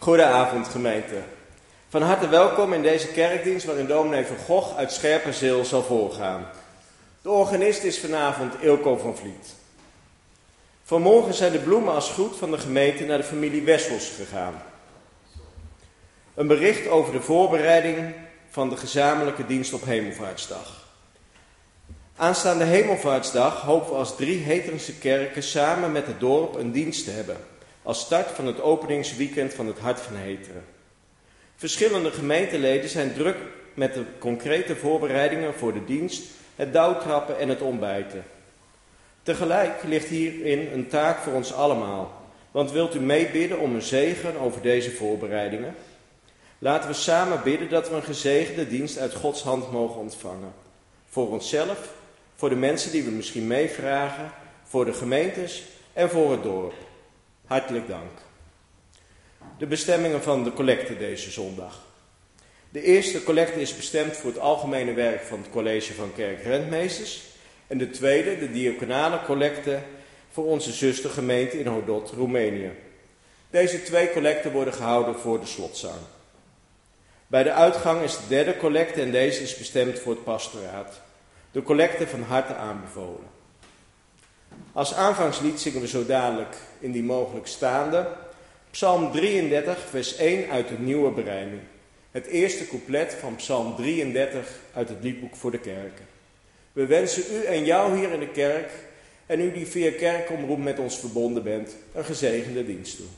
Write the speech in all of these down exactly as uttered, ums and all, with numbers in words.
Goedenavond gemeente. Van harte welkom in deze kerkdienst waarin dominee Van Gogh uit Scherpenzeel zal voorgaan. De organist is vanavond Eelco van Vliet. Vanmorgen zijn de bloemen als groet van de gemeente naar de familie Wessels gegaan. Een bericht over de voorbereiding van de gezamenlijke dienst op Hemelvaartsdag. Aanstaande Hemelvaartsdag hopen we als drie Heterense kerken samen met het dorp een dienst te hebben. Als start van het openingsweekend van het Hart van Heteren. Verschillende gemeenteleden zijn druk met de concrete voorbereidingen voor de dienst, het douwtrappen en het ontbijten. Tegelijk ligt hierin een taak voor ons allemaal. Want wilt u meebidden om een zegen over deze voorbereidingen? Laten we samen bidden dat we een gezegende dienst uit Gods hand mogen ontvangen. Voor onszelf, voor de mensen die we misschien meevragen, voor de gemeentes en voor het dorp. Hartelijk dank. De bestemmingen van de collecte deze zondag. De eerste collecte is bestemd voor het algemene werk van het college van kerkrentmeesters. En de tweede, de diaconale collecte, voor onze zustergemeente in Hodot, Roemenië. Deze twee collecten worden gehouden voor de slotzang. Bij de uitgang is de derde collecte en deze is bestemd voor het pastoraat. De collecte van harte aanbevolen. Als aanvangslied zingen we zo dadelijk in die mogelijk staande Psalm drieëndertig, vers één uit de nieuwe berijming. Het eerste couplet van Psalm drieëndertig uit het liedboek voor de kerken. We wensen u en jou hier in de kerk en u die via kerkomroep met ons verbonden bent, een gezegende dienst toe.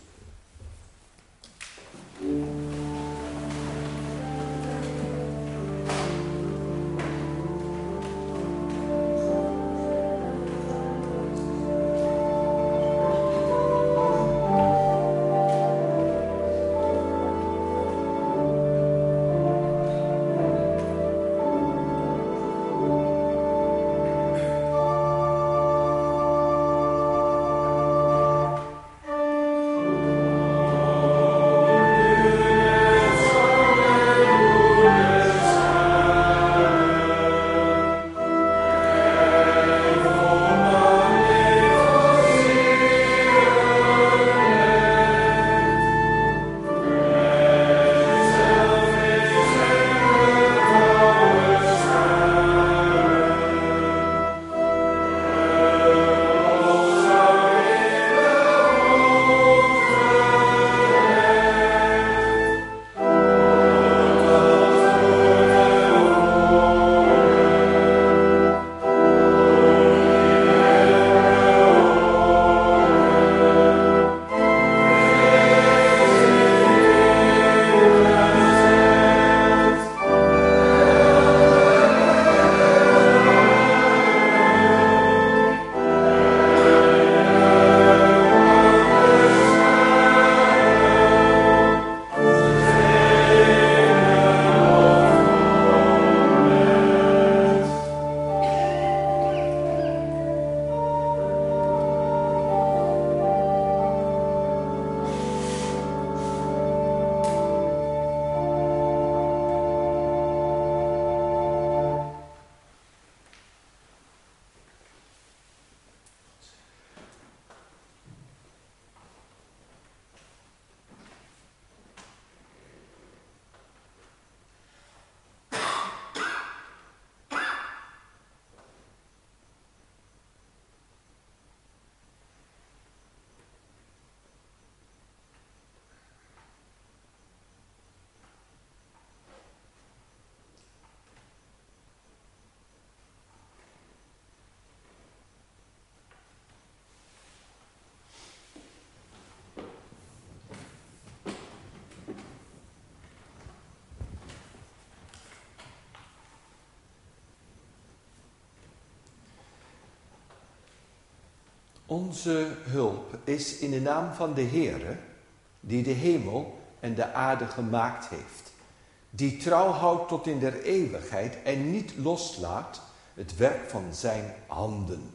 Onze hulp is in de naam van de Heere, die de hemel en de aarde gemaakt heeft, die trouw houdt tot in der eeuwigheid en niet loslaat het werk van zijn handen.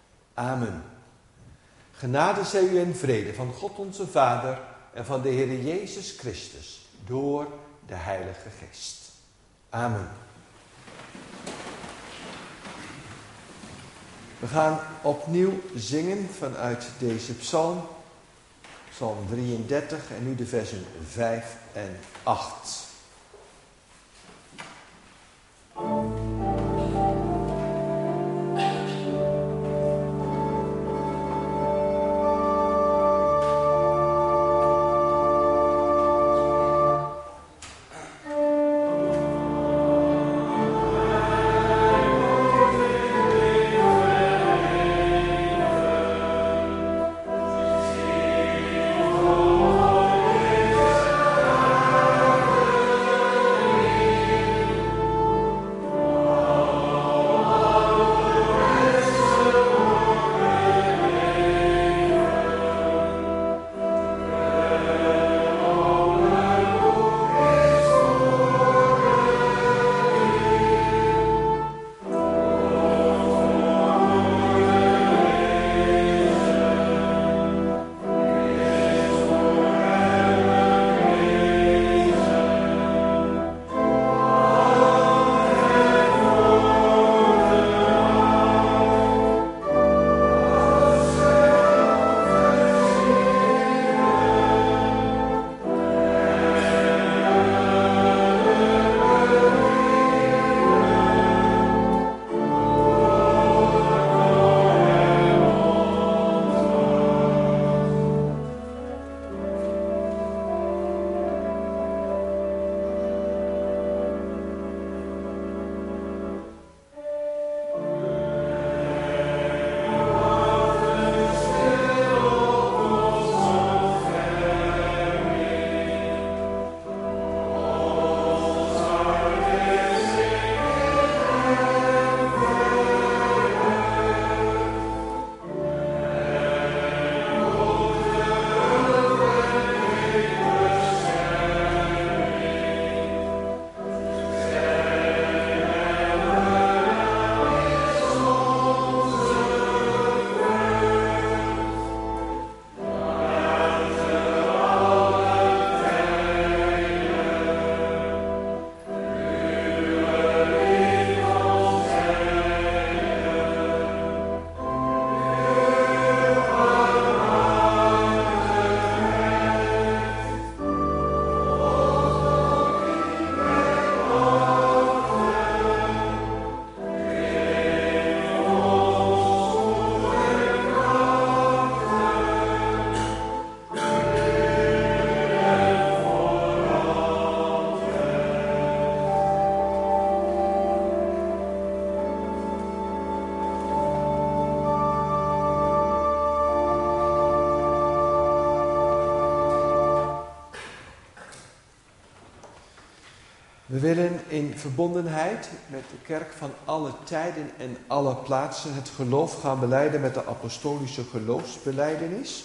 Amen. Genade zij u en vrede van God onze Vader en van de Heere Jezus Christus door de Heilige Geest. Amen. We gaan opnieuw zingen vanuit deze psalm, Psalm drieëndertig en nu de versen vijf en acht. We willen in verbondenheid met de kerk van alle tijden en alle plaatsen het geloof gaan belijden met de apostolische geloofsbelijdenis.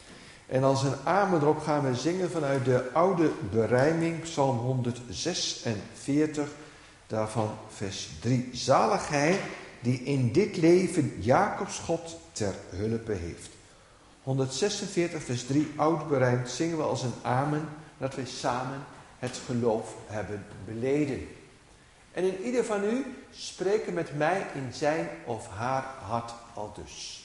En als een amen erop gaan we zingen vanuit de oude berijming, Psalm honderdzesenveertig, daarvan vers drie. Zalig hij die in dit leven Jacobs God ter hulpe heeft. honderdzesenveertig vers drie, oud berijmd, zingen we als een amen, dat wij samen het geloof hebben beleden. En in ieder van u spreken met mij in zijn of haar hart aldus.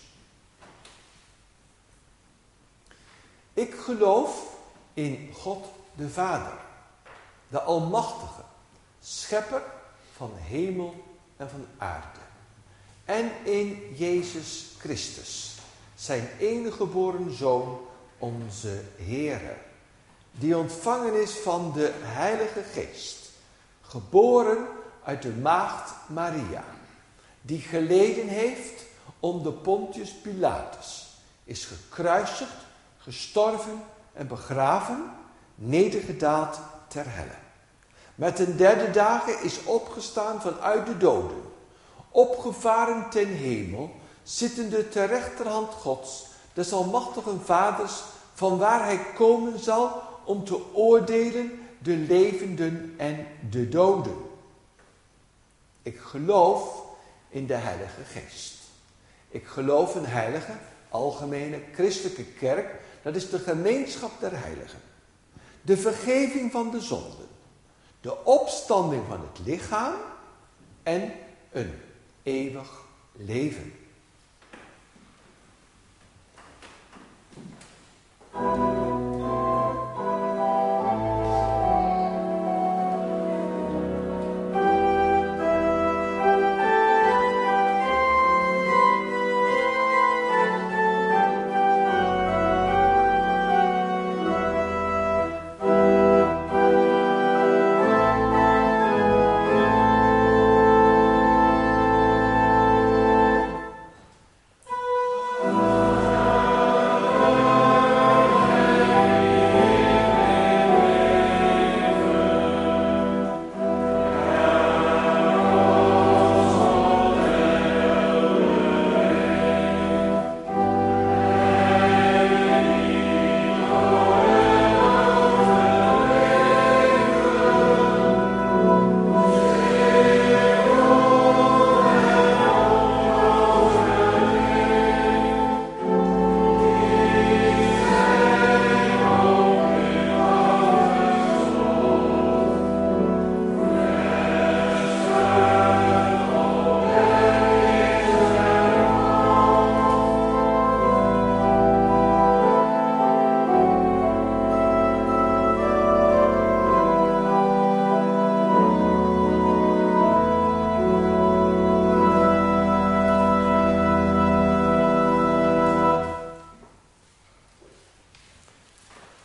Ik geloof in God de Vader, de Almachtige, Schepper van hemel en van aarde. En in Jezus Christus, zijn enige geboren Zoon, onze Heere, die ontvangen is van de Heilige Geest, geboren uit de maagd Maria, die geleden heeft onder Pontius Pilatus, is gekruisigd, gestorven en begraven, nedergedaald ter helle. Met een derde dagen is opgestaan vanuit de doden, opgevaren ten hemel, zittende ter rechterhand Gods, des almachtigen Vaders, van waar hij komen zal om te oordelen de levenden en de doden. Ik geloof in de Heilige Geest. Ik geloof in heilige, algemene, christelijke kerk. Dat is de gemeenschap der heiligen. De vergeving van de zonden. De opstanding van het lichaam. En een eeuwig leven.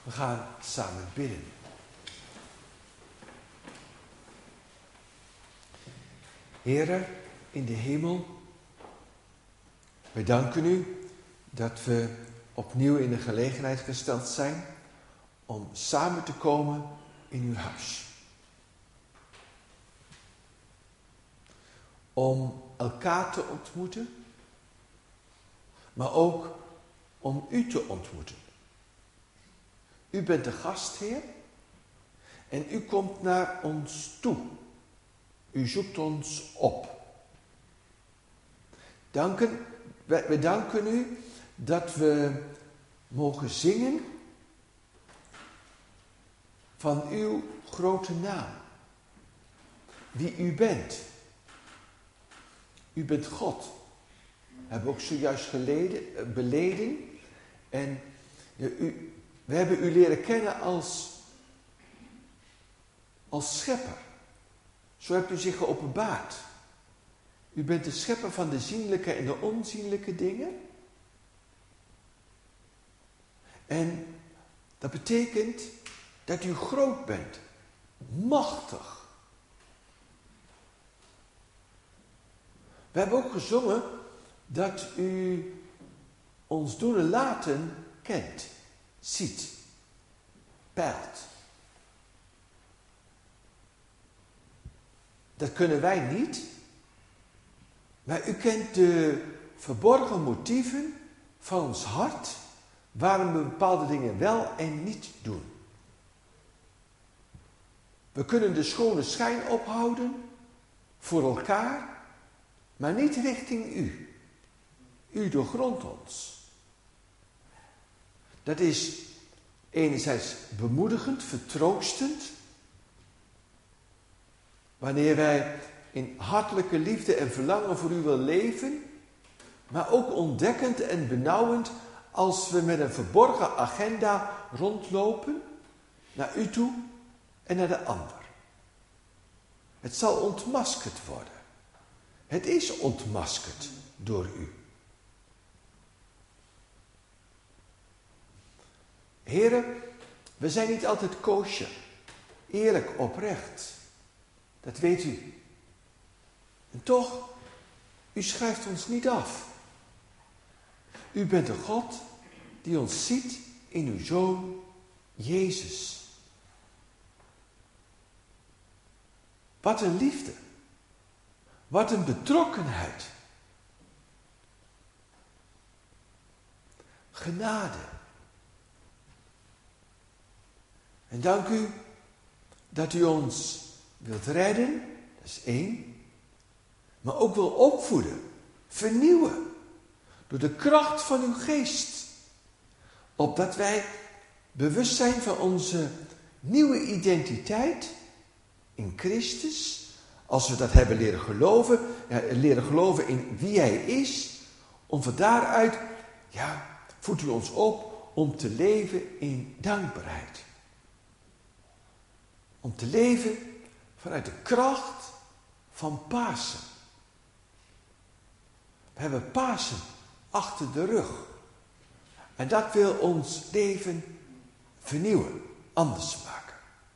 We gaan samen bidden. Heere, in de hemel, wij danken u dat we opnieuw in de gelegenheid gesteld zijn om samen te komen in uw huis. Om elkaar te ontmoeten, maar ook om u te ontmoeten. U bent de gastheer en u komt naar ons toe. U zoekt ons op. Danken, wij, wij danken u dat we mogen zingen van uw grote naam. Wie u bent. U bent God. We hebben ook zojuist geleden, beleden. En u, we hebben u leren kennen als, als schepper. Zo hebt u zich geopenbaard. U bent de schepper van de zienlijke en de onzienlijke dingen. En dat betekent dat u groot bent. Machtig. We hebben ook gezongen dat u ons doen en laten kent, ziet, peilt. Dat kunnen wij niet, maar u kent de verborgen motieven van ons hart, waarom we bepaalde dingen wel en niet doen. We kunnen de schone schijn ophouden voor elkaar, maar niet richting u. U doorgrondt ons. Dat is enerzijds bemoedigend, vertroostend, wanneer wij in hartelijke liefde en verlangen voor u willen leven, maar ook ontdekkend en benauwend als we met een verborgen agenda rondlopen naar u toe en naar de ander. Het zal ontmaskerd worden. Het is ontmaskerd door u. Heren, we zijn niet altijd kosher, eerlijk, oprecht. Dat weet u. En toch, u schrijft ons niet af. U bent een God die ons ziet in uw Zoon, Jezus. Wat een liefde. Wat een betrokkenheid. Genade. En dank u dat u ons wilt redden, dat is één. Maar ook wil opvoeden, vernieuwen. Door de kracht van uw geest. Opdat wij bewust zijn van onze nieuwe identiteit in Christus. Als we dat hebben leren geloven, ja, leren geloven in wie hij is. Om van daaruit, ja, voedt u ons op om te leven in dankbaarheid. Om te leven vanuit de kracht van Pasen. We hebben Pasen achter de rug. En dat wil ons leven vernieuwen, anders maken.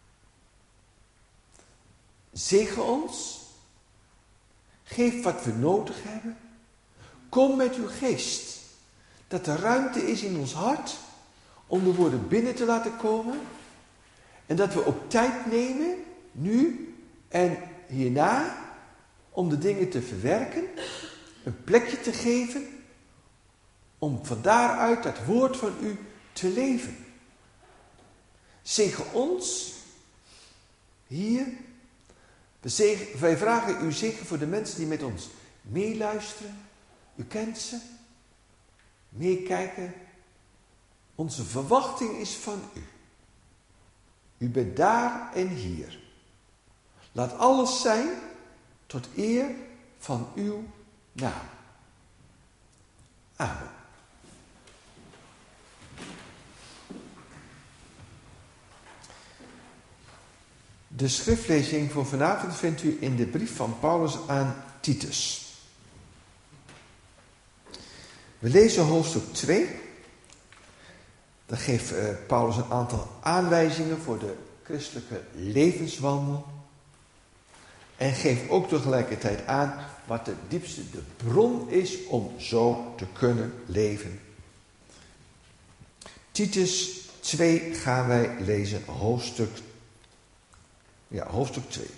Zegen ons. Geef wat we nodig hebben. Kom met uw geest. Dat er ruimte is in ons hart om de woorden binnen te laten komen. En dat we ook tijd nemen, nu en hierna, om de dingen te verwerken. Een plekje te geven. Om van daaruit dat woord van u te leven. Zegen ons hier. We zegen, wij vragen uw zegen voor de mensen die met ons meeluisteren. U kent ze. Meekijken. Onze verwachting is van u. U bent daar en hier. Laat alles zijn tot eer van uw naam. Amen. De schriftlezing voor vanavond vindt u in de brief van Paulus aan Titus. We lezen hoofdstuk twee, Dan geeft uh, Paulus een aantal aanwijzingen voor de christelijke levenswandel. En geeft ook tegelijkertijd aan wat de diepste de bron is om zo te kunnen leven. Titus twee gaan wij lezen, hoofdstuk, ja, hoofdstuk twee.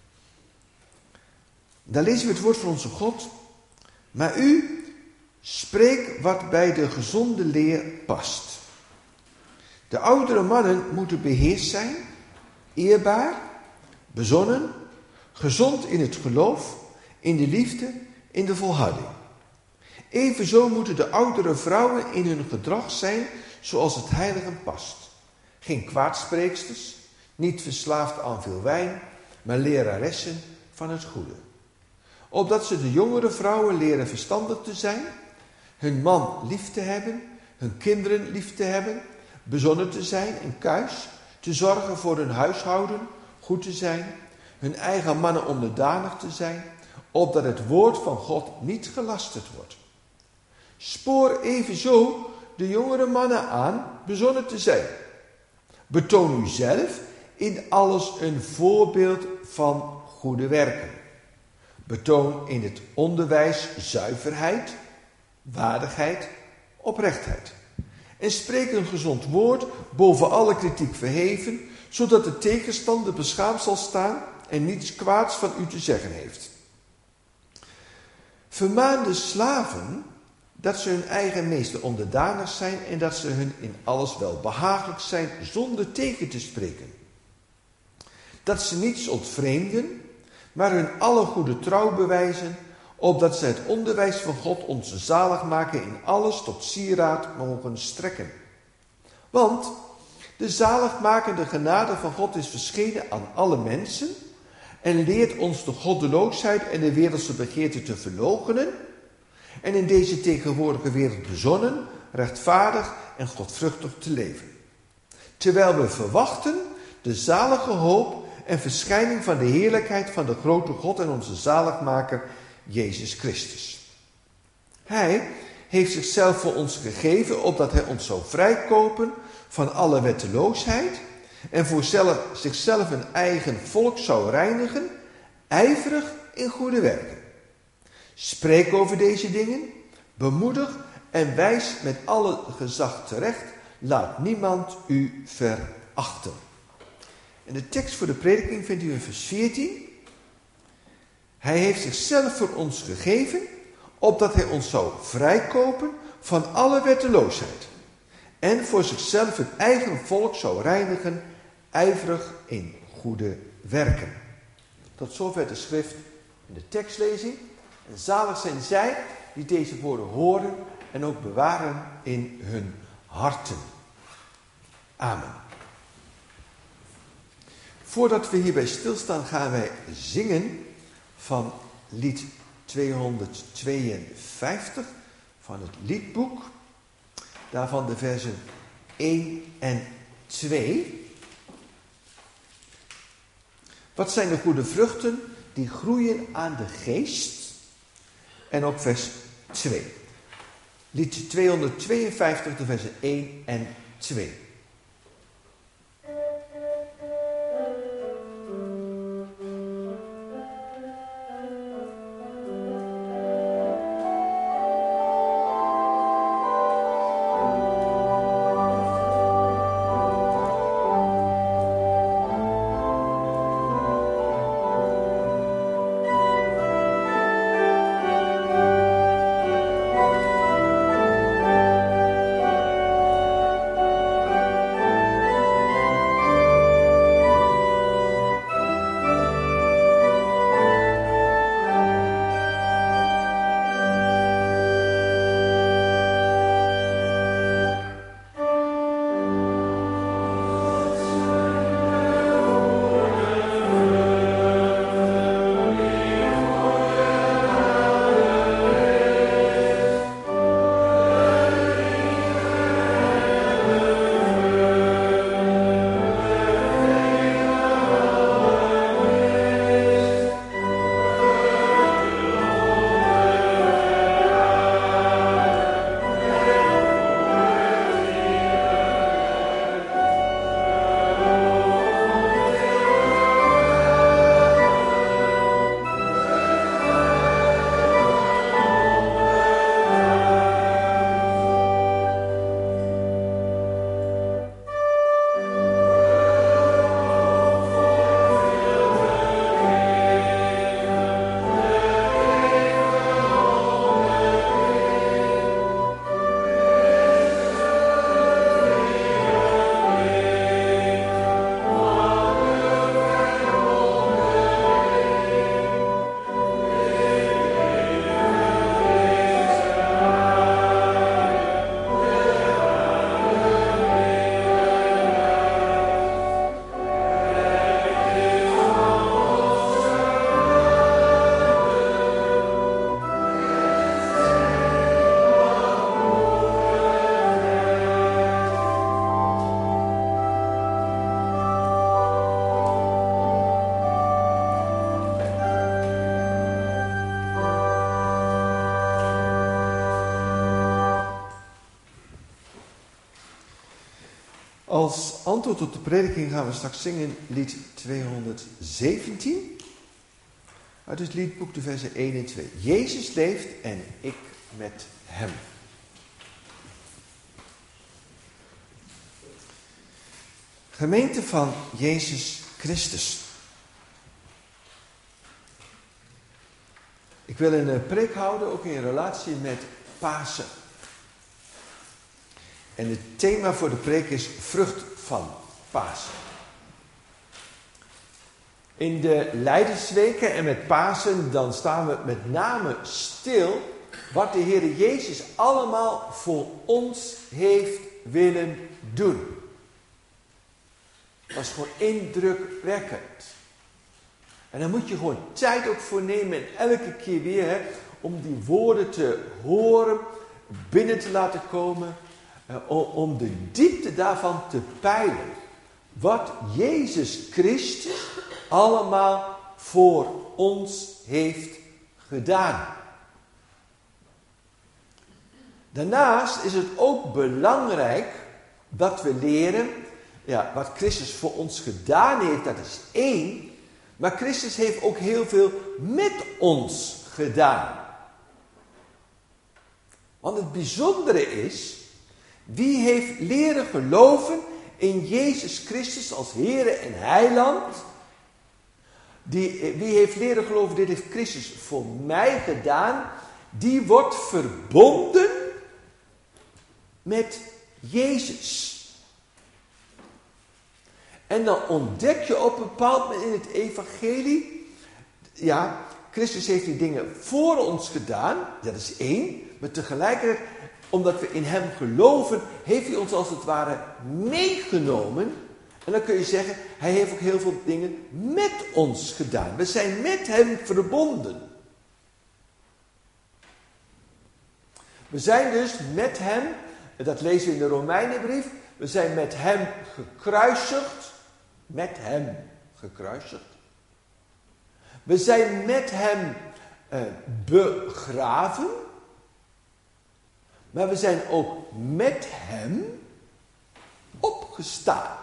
Daar lezen we het woord van onze God. Maar u spreek wat bij de gezonde leer past. De oudere mannen moeten beheerst zijn, eerbaar, bezonnen, gezond in het geloof, in de liefde, in de volharding. Evenzo moeten de oudere vrouwen in hun gedrag zijn zoals het heiligen past. Geen kwaadspreeksters, niet verslaafd aan veel wijn, maar leraressen van het goede. Opdat ze de jongere vrouwen leren verstandig te zijn, hun man lief te hebben, hun kinderen lief te hebben, bezonnen te zijn en kuis, te zorgen voor hun huishouden, goed te zijn, hun eigen mannen onderdanig te zijn, opdat het woord van God niet gelasterd wordt. Spoor evenzo de jongere mannen aan bezonnen te zijn. Betoon u zelf in alles een voorbeeld van goede werken. Betoon in het onderwijs zuiverheid, waardigheid, oprechtheid. En spreek een gezond woord, boven alle kritiek verheven, zodat de tegenstander beschaamd zal staan en niets kwaads van u te zeggen heeft. Vermaan de slaven dat ze hun eigen meester onderdanig zijn en dat ze hun in alles wel behagelijk zijn zonder tegen te spreken. Dat ze niets ontvreemden, maar hun alle goede trouw bewijzen, opdat ze het onderwijs van God onze zaligmaker in alles tot sieraad mogen strekken. Want de zaligmakende genade van God is verschenen aan alle mensen en leert ons de goddeloosheid en de wereldse begeerte te verloochenen en in deze tegenwoordige wereld bezonnen, rechtvaardig en godvruchtig te leven. Terwijl we verwachten de zalige hoop en verschijning van de heerlijkheid van de grote God en onze zaligmaker Jezus Christus. Hij heeft zichzelf voor ons gegeven, opdat hij ons zou vrijkopen van alle wetteloosheid en voor zelf, zichzelf een eigen volk zou reinigen, ijverig in goede werken. Spreek over deze dingen, bemoedig en wijs met alle gezag terecht, laat niemand u verachten. En de tekst voor de prediking vindt u in vers veertien. Hij heeft zichzelf voor ons gegeven, opdat hij ons zou vrijkopen van alle wetteloosheid. En voor zichzelf het eigen volk zou reinigen, ijverig in goede werken. Tot zover de schrift en de tekstlezing. En zalig zijn zij die deze woorden horen en ook bewaren in hun harten. Amen. Voordat we hierbij stilstaan gaan wij zingen van lied tweehonderdtweeënvijftig van het liedboek. Daarvan de versen één en twee. Wat zijn de goede vruchten die groeien aan de geest? En ook vers twee. Lied tweehonderdtweeënvijftig, de versen één en twee. Thank Als antwoord op de prediking gaan we straks zingen lied tweehonderdzeventien. Uit het liedboek de versen één en twee. Jezus leeft en ik met hem. Gemeente van Jezus Christus. Ik wil een preek houden, ook in relatie met Pasen. En het thema voor de preek is vrucht van Pasen. In de Lijdensweken en met Pasen, dan staan we met name stil wat de Heer Jezus allemaal voor ons heeft willen doen. Dat was gewoon indrukwekkend. En daar moet je gewoon tijd ook voor nemen en elke keer weer hè, om die woorden te horen, binnen te laten komen, eh, om de diepte daarvan te peilen. Wat Jezus Christus allemaal voor ons heeft gedaan. Daarnaast is het ook belangrijk dat we leren, ja, wat Christus voor ons gedaan heeft, dat is één. Maar Christus heeft ook heel veel met ons gedaan. Want het bijzondere is, wie heeft leren geloven in Jezus Christus als Heere en Heiland? Die, wie heeft leren geloven, dit heeft Christus voor mij gedaan, die wordt verbonden met Jezus. En dan ontdek je op een bepaald moment in het evangelie, ja, Christus heeft die dingen voor ons gedaan, dat is één, maar tegelijkertijd, omdat we in hem geloven, heeft hij ons als het ware meegenomen. En dan kun je zeggen, hij heeft ook heel veel dingen met ons gedaan. We zijn met hem verbonden. We zijn dus met hem, dat lezen we in de Romeinenbrief, we zijn met hem gekruisigd. Met hem gekruisigd. We zijn met hem eh, begraven. Maar we zijn ook met hem opgestaan.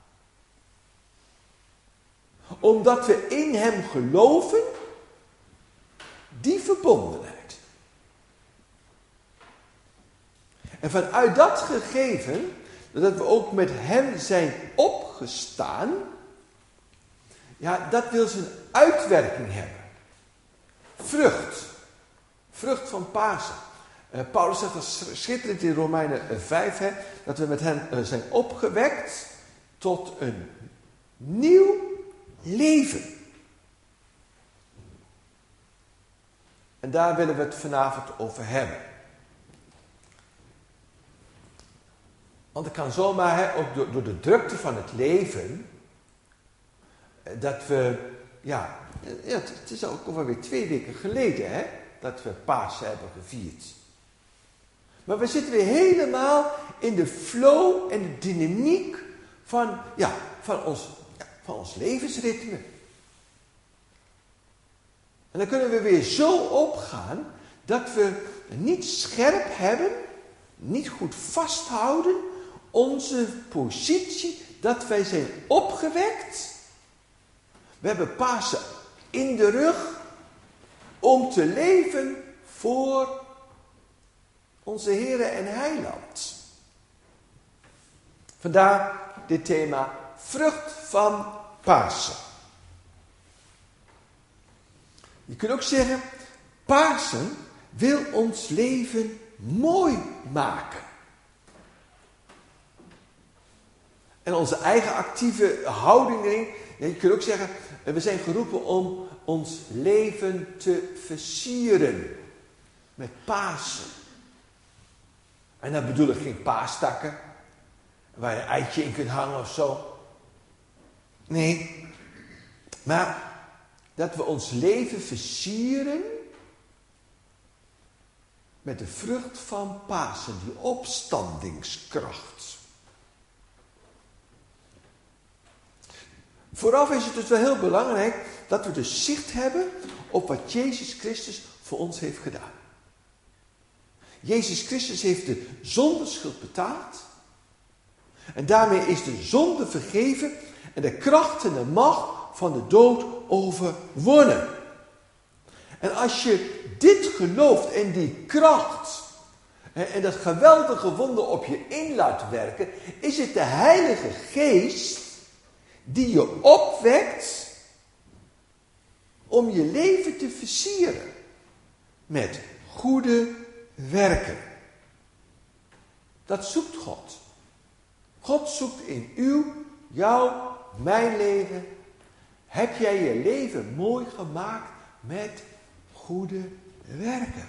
Omdat we in hem geloven, die verbondenheid. En vanuit dat gegeven, dat we ook met hem zijn opgestaan, ja, dat wil zijn uitwerking hebben. Vrucht. Vrucht van Pasen. Uh, Paulus zegt dat schitterend in Romeinen vijf, hè, dat we met hem uh, zijn opgewekt tot een nieuw leven. En daar willen we het vanavond over hebben. Want het kan zomaar, hè, ook door, door de drukte van het leven, dat we, ja, ja het, het is ook alweer twee weken geleden, hè, dat we Pasen hebben gevierd. Maar we zitten weer helemaal in de flow en de dynamiek van, ja, van, ons, ja, van ons levensritme. En dan kunnen we weer zo opgaan dat we niet scherp hebben, niet goed vasthouden, onze positie dat wij zijn opgewekt. We hebben Pasen in de rug om te leven voor onze Heere en Heiland. Vandaar dit thema vrucht van Pasen. Je kunt ook zeggen, Pasen wil ons leven mooi maken. En onze eigen actieve houding erin. Je kunt ook zeggen, we zijn geroepen om ons leven te versieren. Met Pasen. En dan bedoel ik geen paastakken. Waar je een eitje in kunt hangen of zo. Nee. Maar dat we ons leven versieren met de vrucht van Pasen. Die opstandingskracht. Vooraf is het dus wel heel belangrijk dat we dus zicht hebben op wat Jezus Christus voor ons heeft gedaan. Jezus Christus heeft de zondeschuld betaald. En daarmee is de zonde vergeven en de kracht en de macht van de dood overwonnen. En als je dit gelooft en die kracht en dat geweldige wonder op je in laat werken, is het de Heilige Geest die je opwekt om je leven te versieren met goede werken. Dat zoekt God. God zoekt in uw, jouw, mijn leven. Heb jij je leven mooi gemaakt met goede werken?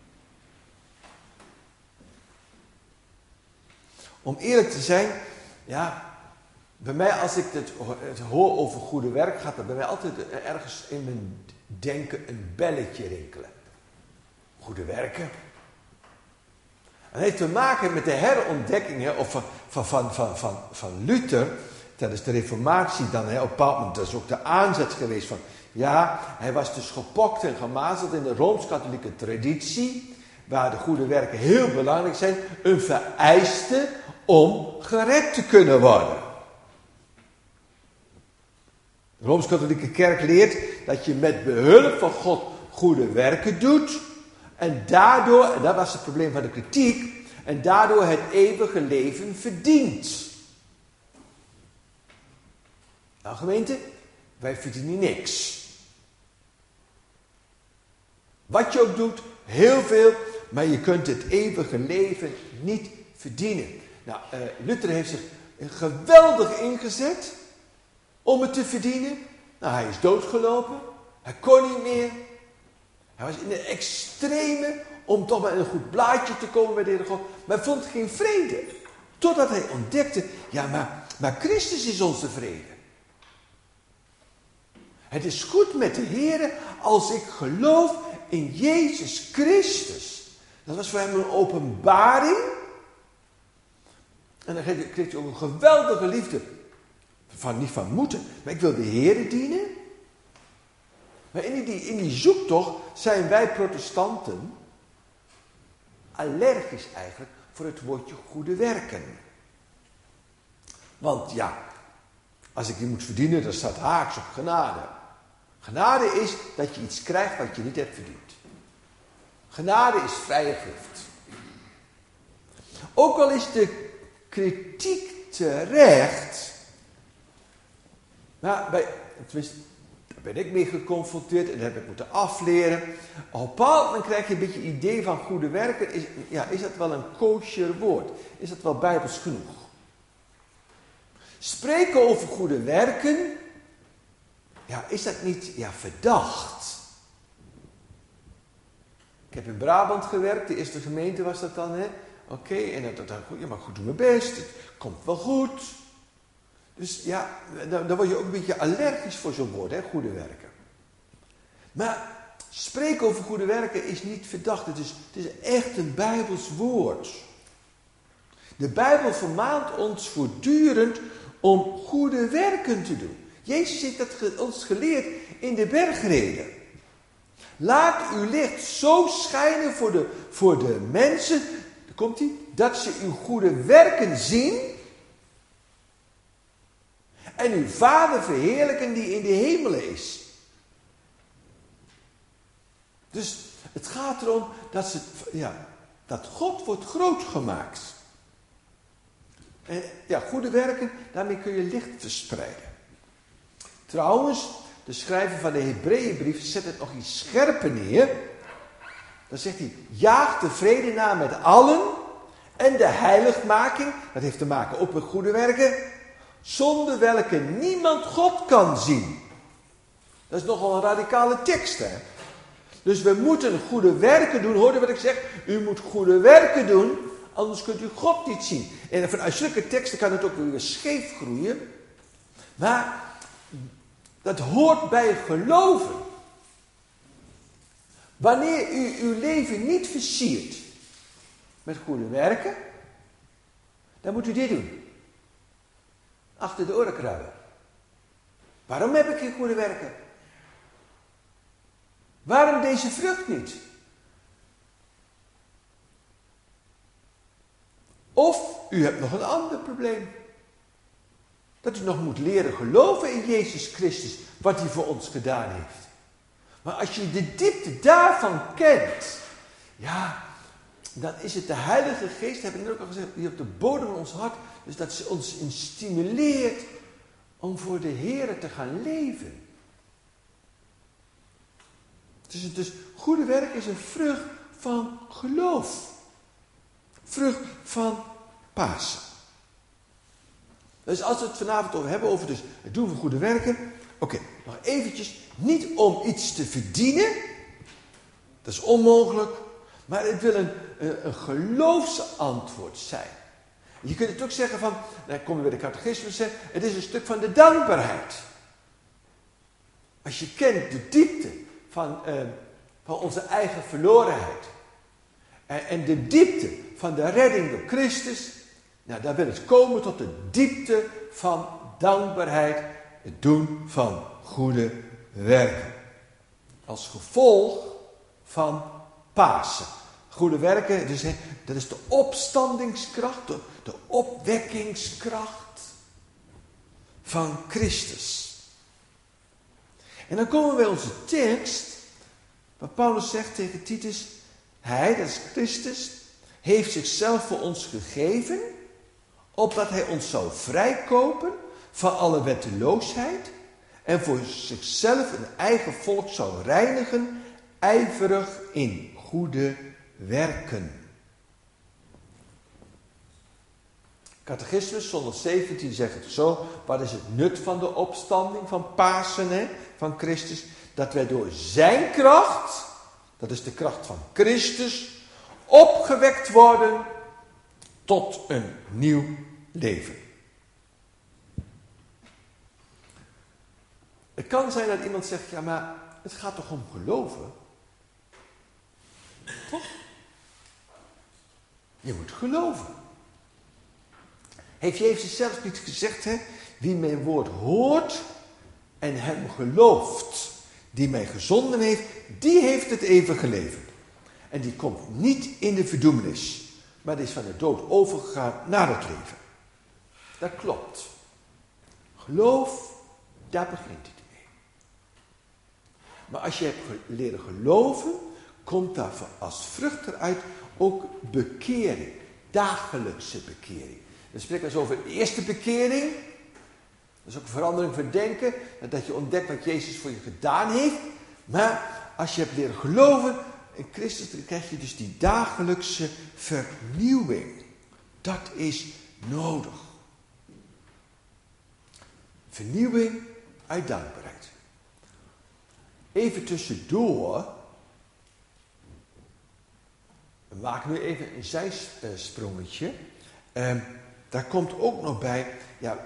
Om eerlijk te zijn, ja, bij mij als ik het, het hoor over goede werk, gaat er bij mij altijd ergens in mijn denken een belletje rinkelen. Goede werken. En dat heeft te maken met de herontdekking hè, of van, van, van, van, van, van Luther tijdens de Reformatie dan. Hè, op een bepaald moment, dat is ook de aanzet geweest van, ja, hij was dus gepokt en gemazeld in de Rooms-Katholieke traditie, waar de goede werken heel belangrijk zijn, een vereiste om gered te kunnen worden. De Rooms-Katholieke Kerk leert dat je met behulp van God goede werken doet. En daardoor, en dat was het probleem van de kritiek, en daardoor het eeuwige leven verdient. Nou gemeente, wij verdienen niks. Wat je ook doet, heel veel, maar je kunt het eeuwige leven niet verdienen. Nou, uh, Luther heeft zich geweldig ingezet om het te verdienen. Nou, hij is doodgelopen. Hij kon niet meer. Hij was in de extreme om toch maar in een goed blaadje te komen bij de Heere God. Maar hij vond geen vrede. Totdat hij ontdekte, ja, maar, maar Christus is onze vrede. Het is goed met de Heere als ik geloof in Jezus Christus. Dat was voor hem een openbaring. En dan kreeg hij ook een geweldige liefde. Van, niet van moeten, maar ik wil de Heere dienen. Maar in die, in die zoektocht zijn wij protestanten allergisch eigenlijk voor het woordje goede werken. Want ja, als ik die moet verdienen, dan staat haaks op genade. Genade is dat je iets krijgt wat je niet hebt verdiend. Genade is vrije gift. Ook al is de kritiek terecht, maar bij, tenminste, daar ben ik mee geconfronteerd en dat heb ik moeten afleren. Op een bepaald moment krijg je een beetje het idee van goede werken. Is, ja, is dat wel een kosher woord? Is dat wel bijbels genoeg? Spreken over goede werken, ja, is dat niet ja, verdacht? Ik heb in Brabant gewerkt, de eerste gemeente was dat dan, hè? Oké, okay, en dat, dat, ja, maar goed, doe mijn best, het komt wel goed. Dus ja, dan, dan word je ook een beetje allergisch voor zo'n woord, hè, goede werken. Maar spreken over goede werken is niet verdacht, het is, het is echt een Bijbels woord. De Bijbel vermaant ons voortdurend om goede werken te doen. Jezus heeft dat ge, ons geleerd in de bergreden. Laat uw licht zo schijnen voor de, voor de mensen, daar komt hij, dat ze uw goede werken zien en uw Vader verheerlijken die in de hemelen is. Dus het gaat erom dat, ze, ja, dat God wordt groot gemaakt. En ja, goede werken, daarmee kun je licht verspreiden. Trouwens, de schrijver van de Hebreeënbrief zet het nog iets scherper neer. Dan zegt hij, jaag de vrede na met allen en de heiligmaking, dat heeft te maken ook met goede werken, zonder welke niemand God kan zien. Dat is nogal een radicale tekst, hè. Dus we moeten goede werken doen. Hoorde wat ik zeg? U moet goede werken doen, anders kunt u God niet zien. En vanuit zulke teksten kan het ook weer scheef groeien. Maar dat hoort bij geloven. Wanneer u uw leven niet versiert met goede werken, dan moet u dit doen. Achter de oren krabben. Waarom heb ik geen goede werken? Waarom deze vrucht niet? Of u hebt nog een ander probleem. Dat u nog moet leren geloven in Jezus Christus, wat hij voor ons gedaan heeft. Maar als je de diepte daarvan kent, ja, dan is het de Heilige Geest, heb ik net ook al gezegd, die op de bodem van ons hart, dus dat ze ons in stimuleert om voor de Heere te gaan leven. Dus, dus goede werk is een vrucht van geloof. Vrucht van Pasen. Dus als we het vanavond over hebben, over dus het doen van goede werken. Oké, okay, nog eventjes. Niet om iets te verdienen. Dat is onmogelijk. Maar het wil een, een, een geloofsantwoord zijn. Je kunt het ook zeggen van, dan kom je bij de catechismus, het is een stuk van de dankbaarheid. Als je kent de diepte van, uh, van onze eigen verlorenheid. En, en de diepte van de redding door Christus. Nou, dan wil het komen tot de diepte van dankbaarheid. Het doen van goede werken. Als gevolg van Pasen. Goede werken, dus, he, dat is de opstandingskracht, de, de opwekkingskracht van Christus. En dan komen we bij onze tekst, waar Paulus zegt tegen Titus, hij, dat is Christus, heeft zichzelf voor ons gegeven, opdat hij ons zou vrijkopen van alle wetteloosheid en voor zichzelf een eigen volk zou reinigen, ijverig in goede werken. Catechismus honderdzeventien zegt het zo, wat is het nut van de opstanding van Pasen, hè, van Christus? Dat wij door zijn kracht, dat is de kracht van Christus, opgewekt worden tot een nieuw leven. Het kan zijn dat iemand zegt, ja maar het gaat toch om geloven? Toch? Je moet geloven. Heeft Jezus zelf niet gezegd, hè? Wie mijn woord hoort en hem gelooft, die mij gezonden heeft, die heeft het eeuwige leven. En die komt niet in de verdoemenis, maar die is van de dood overgegaan naar het leven. Dat klopt. Geloof, daar begint het mee. Maar als je hebt leren geloven, komt daar als vrucht eruit ook bekering. Dagelijkse bekering. We spreken dus over de eerste bekering. Dat is ook een verandering van denken. Dat je ontdekt wat Jezus voor je gedaan heeft. Maar als je hebt leren geloven in Christus, dan krijg je dus die dagelijkse vernieuwing. Dat is nodig. Vernieuwing uit dankbaarheid. Even tussendoor. We maken nu even een zijsprongetje. Uh, daar komt ook nog bij, ja,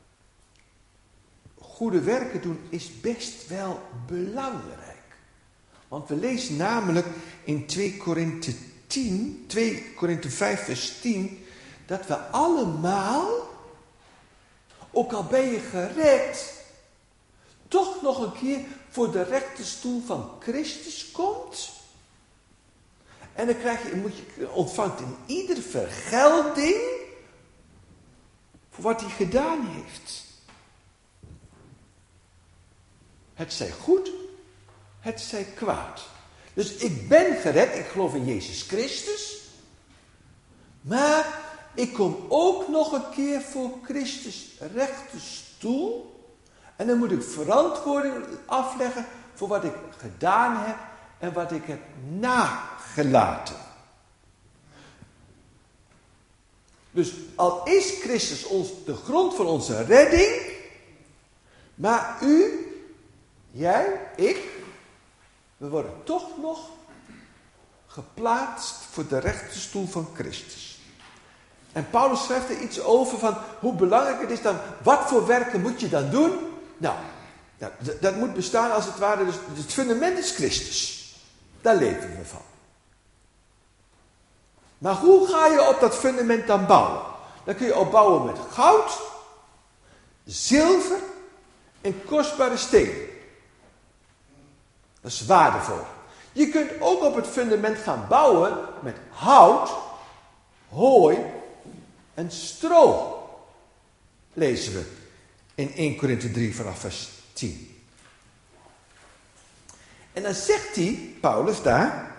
goede werken doen is best wel belangrijk. Want we lezen namelijk in twee Korinthe tien, twee Korinthe vijf vers tien, dat we allemaal, ook al ben je gered, toch nog een keer voor de rechterstoel van Christus komt. En dan krijg je, moet je, ontvangt in ieder vergelding voor wat hij gedaan heeft. Het zij goed, het zij kwaad. Dus ik ben gered, ik geloof in Jezus Christus. Maar ik kom ook nog een keer voor Christus rechterstoel. En dan moet ik verantwoording afleggen voor wat ik gedaan heb en wat ik heb nagelaten. Dus al is Christus ons de grond van onze redding, maar u, jij, ik, we worden toch nog geplaatst voor de rechterstoel van Christus. En Paulus schrijft er iets over van hoe belangrijk het is dan, wat voor werken moet je dan doen? Nou, nou d- dat moet bestaan als het ware, dus het fundament is Christus. Daar leven we van. Maar hoe ga je op dat fundament dan bouwen? Dan kun je opbouwen met goud, zilver en kostbare stenen. Dat is waardevol. Je kunt ook op het fundament gaan bouwen met hout, hooi en stro. Lezen we In eerste Korinthe drie vanaf vers tien. En dan zegt hij, Paulus daar,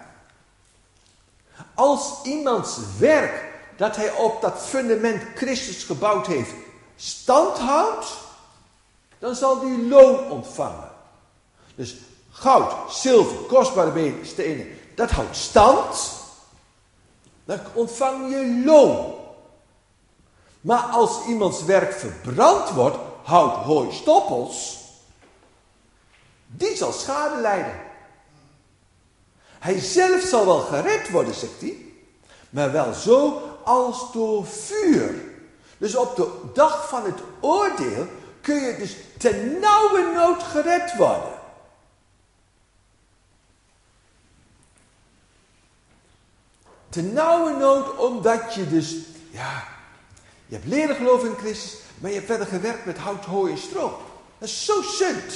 als iemands werk dat hij op dat fundament Christus gebouwd heeft stand houdt, dan zal hij loon ontvangen. Dus goud, zilver, kostbare stenen, dat houdt stand. Dan ontvang je loon. Maar als iemands werk verbrand wordt, hout, hooi, stoppels, die zal schade lijden. Hij zelf zal wel gered worden, zegt hij, maar wel zo als door vuur. Dus op de dag van het oordeel kun je dus ten nauwe nood gered worden. Ten nauwe nood omdat je dus, ja, je hebt leren geloven in Christus, maar je hebt verder gewerkt met hout, hooi en stro. Dat is zo zund.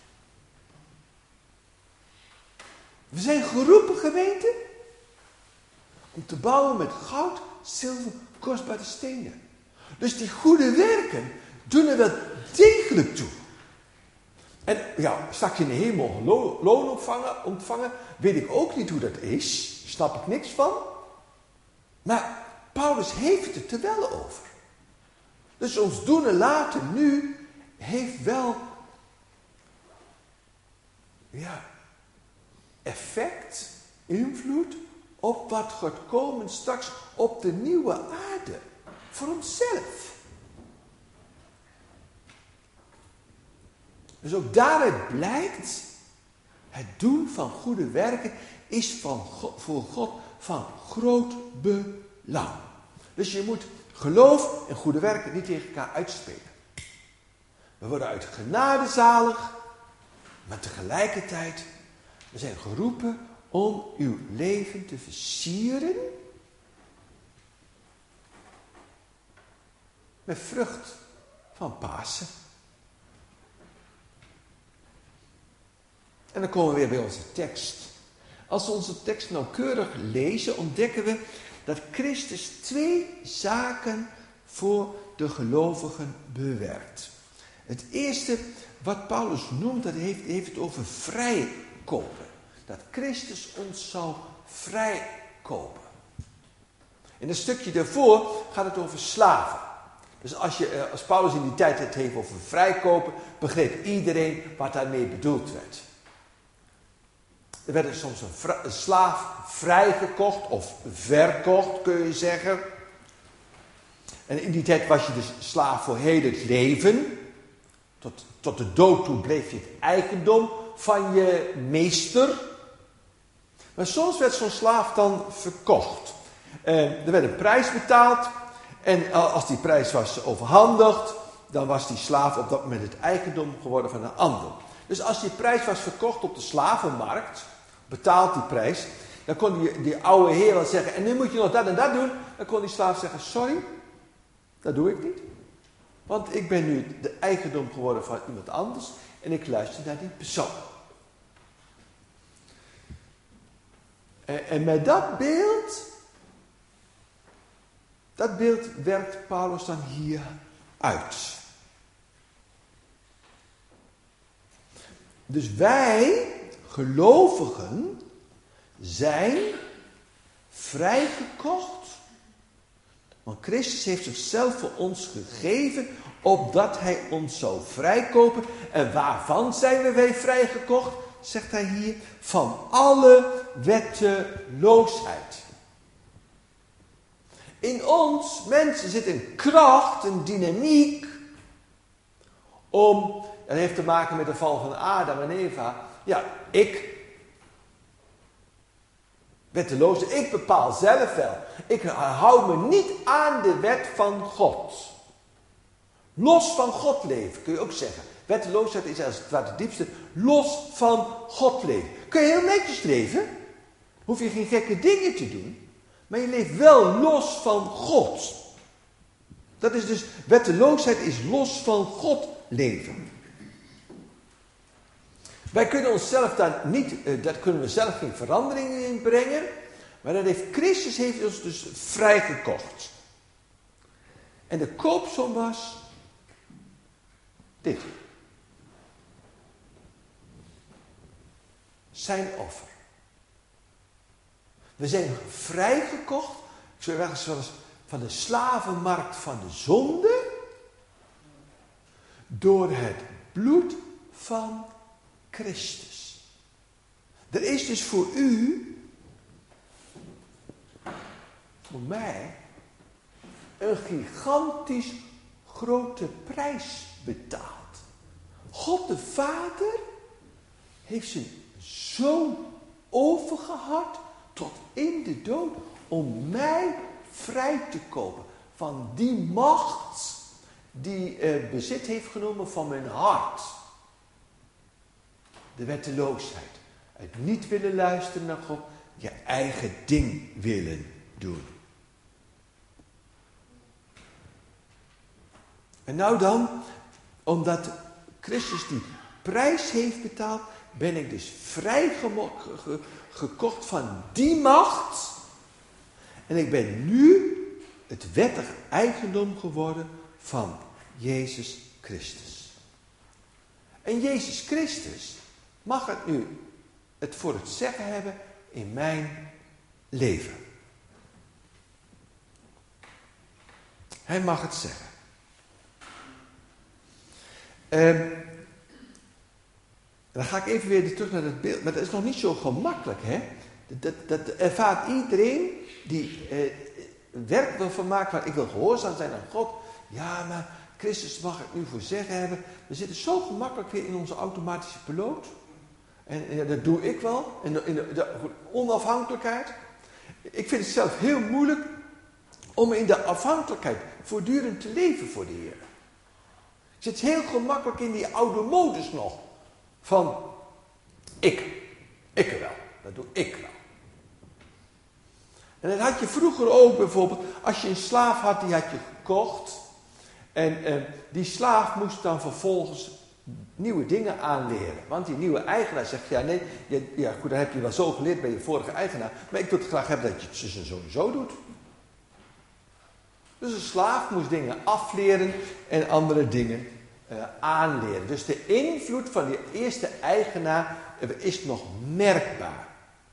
We zijn geroepen, gemeente, om te bouwen met goud, zilver, kostbare stenen. Dus die goede werken doen er wel degelijk toe. En ja, straks in de hemel lo- loon ontvangen, ontvangen, weet ik ook niet hoe dat is. Snap ik niks van. Maar Paulus heeft het er wel over. Dus ons doen en laten nu heeft wel, ja, effect, invloed op wat gaat komen straks op de nieuwe aarde. Voor onszelf. Dus ook daaruit blijkt, het doen van goede werken is van God, voor God van groot belang. Dus je moet geloof en goede werken niet tegen elkaar uitspelen. We worden uit genade zalig, maar tegelijkertijd, we zijn geroepen om uw leven te versieren met vrucht van Pasen. En dan komen we weer bij onze tekst. Als we onze tekst nauwkeurig lezen, ontdekken we dat Christus twee zaken voor de gelovigen bewerkt. Het eerste wat Paulus noemt, dat heeft, heeft het over vrijkopen. Dat Christus ons zou vrijkopen. In een stukje daarvoor gaat het over slaven. Dus als, je, als Paulus in die tijd het heeft over vrijkopen, begreep iedereen wat daarmee bedoeld werd. Er werd soms een, vra- een slaaf vrijgekocht of verkocht, kun je zeggen. En in die tijd was je dus slaaf voor heel het leven. Tot, tot de dood toe bleef je het eigendom van je meester. Maar soms werd zo'n slaaf dan verkocht. Eh, er werd een prijs betaald. En als die prijs was overhandigd, dan was die slaaf op dat moment het eigendom geworden van een ander. Dus als die prijs was verkocht op de slavenmarkt, betaalt die prijs, dan kon die, die oude heer wel zeggen, en nu moet je nog dat en dat doen. Dan kon die slaaf zeggen, sorry, dat doe ik niet. Want ik ben nu de eigendom geworden van iemand anders en ik luister naar die persoon. En, en met dat beeld, dat beeld werkt Paulus dan hier uit. Dus wij, gelovigen, zijn vrijgekocht. Want Christus heeft zichzelf voor ons gegeven, opdat hij ons zou vrijkopen. En waarvan zijn we wij vrijgekocht? Zegt hij hier, van alle wetteloosheid. In ons, mensen, zit een kracht, een dynamiek, om, dat heeft te maken met de val van Adam en Eva. Ja, ik, wetteloze, ik bepaal zelf wel. Ik hou me niet aan de wet van God. Los van God leven, kun je ook zeggen. Wetteloosheid is als het ware het diepste. Los van God leven. Kun je heel netjes leven. Hoef je geen gekke dingen te doen. Maar je leeft wel los van God. Dat is dus, wetteloosheid is los van God leven. Wij kunnen onszelf daar niet, uh, daar kunnen we zelf geen verandering in brengen. Maar dat heeft Christus heeft ons dus vrijgekocht. En de koopsom was Dit. Zijn offer. We zijn vrijgekocht, zoals van de slavenmarkt van de zonde, door het bloed van Christus. Er is dus voor u, voor mij, een gigantisch grote prijs betaald. God de Vader heeft zijn zoon overgehad tot in de dood om mij vrij te kopen van die macht die eh, bezit heeft genomen van mijn hart. De wetteloosheid. Het niet willen luisteren naar God, je eigen ding willen doen. En nou dan, omdat Christus die prijs heeft betaald, ben ik dus vrijgekocht van die macht. En ik ben nu het wettig eigendom geworden van Jezus Christus. En Jezus Christus mag het nu het voor het zeggen hebben in mijn leven. Hij mag het zeggen. Um, dan ga ik even weer terug naar het beeld. Maar dat is nog niet zo gemakkelijk, hè? Dat, dat ervaart iedereen die eh, werk wil van maken. Van, ik wil gehoorzaam zijn aan God. Ja, maar Christus mag het nu voor zeggen hebben. We zitten zo gemakkelijk weer in onze automatische piloot. En, en ja, dat doe ik wel. In de, in de, de onafhankelijkheid. Ik vind het zelf heel moeilijk om in de afhankelijkheid voortdurend te leven voor de Heer. Ik zit heel gemakkelijk in die oude modus nog. Van, ik. Ik er wel. Dat doe ik wel. En dat had je vroeger ook bijvoorbeeld. Als je een slaaf had, die had je gekocht. En eh, die slaaf moest dan vervolgens nieuwe dingen aanleren. Want die nieuwe eigenaar zegt, ja nee, je, ja goed, dan heb je wel zo geleerd bij je vorige eigenaar. Maar ik wil het graag hebben dat je het zo en zo doet. Dus een slaaf moest dingen afleren en andere dingen uh, aanleren. Dus de invloed van die eerste eigenaar is nog merkbaar.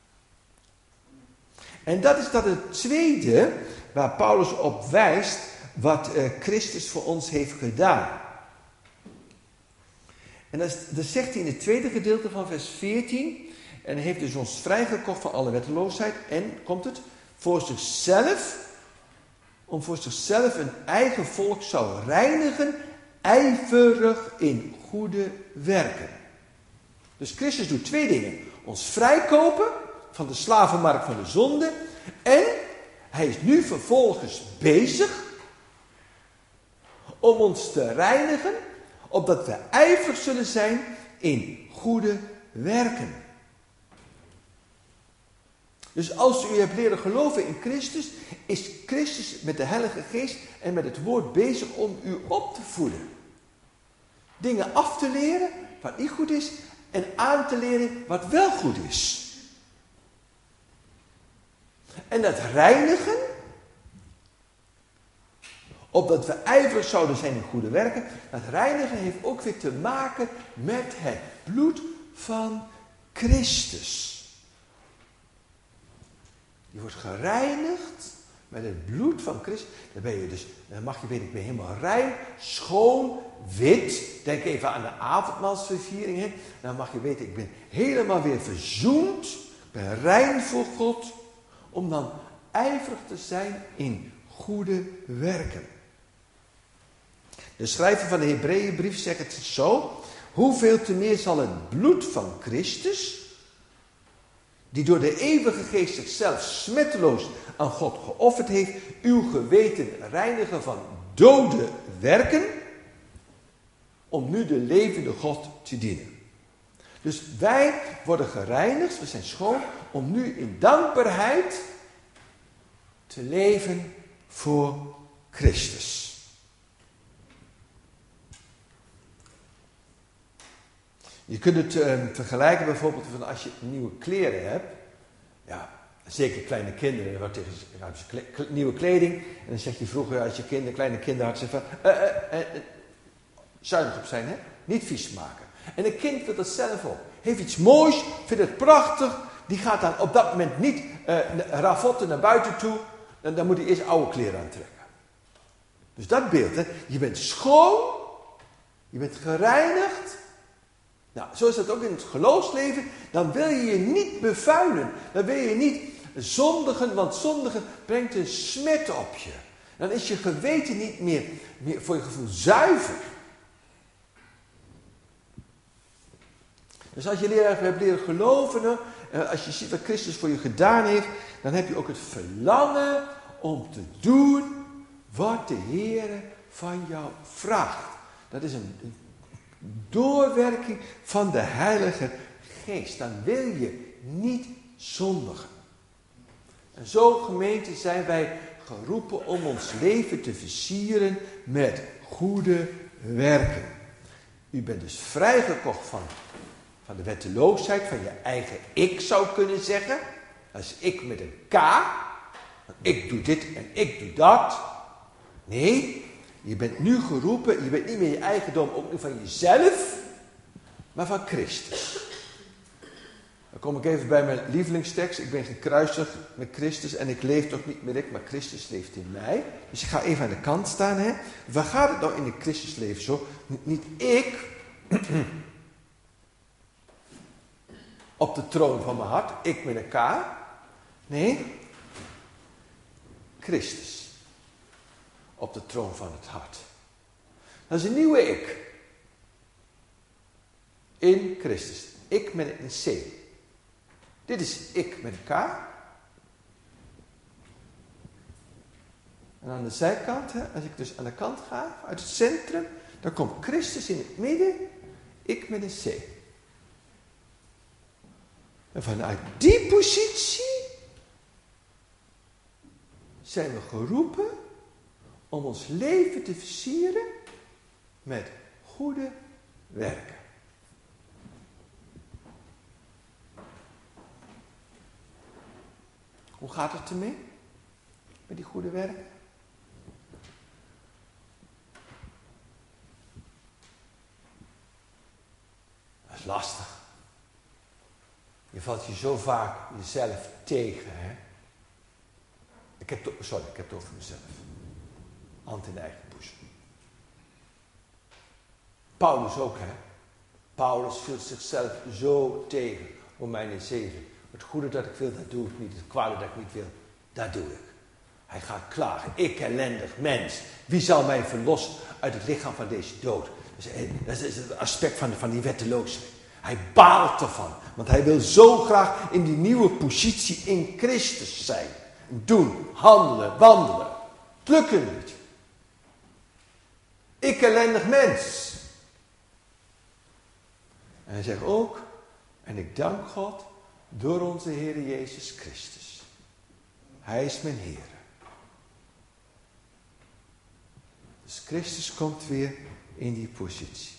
En dat is dat het tweede waar Paulus op wijst wat uh, Christus voor ons heeft gedaan. En dat, is, dat zegt hij in het tweede gedeelte van vers veertien. En hij heeft dus ons vrijgekocht van alle wetteloosheid. En, komt het, voor zichzelf, om voor zichzelf een eigen volk zou reinigen, ijverig in goede werken. Dus Christus doet twee dingen. Ons vrijkopen van de slavenmarkt van de zonde. En hij is nu vervolgens bezig om ons te reinigen, opdat we ijverig zullen zijn in goede werken. Dus als u hebt leren geloven in Christus, is Christus met de Heilige Geest en met het woord bezig om u op te voeden. Dingen af te leren wat niet goed is en aan te leren wat wel goed is. En dat reinigen, opdat we ijverig zouden zijn in goede werken. Dat reinigen heeft ook weer te maken met het bloed van Christus. Je wordt gereinigd met het bloed van Christus. Dan ben je dus, dan mag je weten, ik ben helemaal rein, schoon, wit. Denk even aan de avondmaalsverviering. Hè. Dan mag je weten, ik ben helemaal weer verzoend. Ik ben rein voor God. Om dan ijverig te zijn in goede werken. De schrijver van de Hebreeënbrief zegt het zo. Hoeveel te meer zal het bloed van Christus, die door de eeuwige geest zichzelf smetteloos aan God geofferd heeft, uw geweten reinigen van dode werken, om nu de levende God te dienen. Dus wij worden gereinigd, we zijn schoon, om nu in dankbaarheid te leven voor Christus. Je kunt het uh, vergelijken bijvoorbeeld van als je nieuwe kleren hebt. Ja, zeker kleine kinderen. Dan tegen ze, hebben ze kle- nieuwe kleding. En dan zeg je vroeger als je kinder, kleine kinderen had, ze van... Uh, uh, uh, Zuinig op zijn, hè? Niet vies maken. En een kind wil dat zelf ook. Heeft iets moois, vindt het prachtig. Die gaat dan op dat moment niet uh, ravotten naar buiten toe. Dan, dan moet hij eerst oude kleren aantrekken. Dus dat beeld, hè? Je bent schoon. Je bent gereinigd. Nou, zo is dat ook in het geloofsleven. Dan wil je je niet bevuilen. Dan wil je niet zondigen, want zondigen brengt een smet op je. Dan is je geweten niet meer, meer voor je gevoel zuiver. Dus als je leraar hebt leren geloven, als je ziet wat Christus voor je gedaan heeft, dan heb je ook het verlangen om te doen wat de Heer van jou vraagt. Dat is een doorwerking van de Heilige Geest. Dan wil je niet zondigen. En zo, gemeente, zijn wij geroepen om ons leven te versieren met goede werken. U bent dus vrijgekocht van, van de wetteloosheid, van je eigen ik zou kunnen zeggen. Dat is ik met een K. Ik doe dit en ik doe dat. Nee, je bent nu geroepen, je bent niet meer je eigendom, ook niet van jezelf, maar van Christus. Dan kom ik even bij mijn lievelingstekst. Ik ben gekruisigd met Christus en ik leef toch niet meer ik, maar Christus leeft in mij. Dus ik ga even aan de kant staan. Hè. Waar gaat het nou in het Christusleven zo? Niet ik op de troon van mijn hart, ik met een K. Nee, Christus op de troon van het hart. Dat is een nieuwe ik. In Christus. Ik met een C. Dit is ik met een K. En aan de zijkant, hè, als ik dus aan de kant ga, uit het centrum, dan komt Christus in het midden, ik met een C. En vanuit die positie zijn we geroepen om ons leven te versieren met goede werken. Hoe gaat het ermee? Met die goede werken? Dat is lastig. Je valt je zo vaak jezelf tegen, hè? Ik heb het, sorry, ik heb het over mezelf. Hand in eigen boezem. Paulus ook, hè? Paulus viel zichzelf zo tegen. Romeinen zeven. Het goede dat ik wil, dat doe ik niet. Het kwade dat ik niet wil, dat doe ik. Hij gaat klagen. Ik, ellendig mens. Wie zal mij verlossen uit het lichaam van deze dood? Dat is het aspect van, van die wetteloosheid. Hij baalt ervan. Want hij wil zo graag in die nieuwe positie in Christus zijn. Doen, handelen, wandelen. Het lukt hem niet. Ik, ellendig mens. En hij zegt ook, en ik dank God door onze Heer Jezus Christus. Hij is mijn Heer. Dus Christus komt weer in die positie.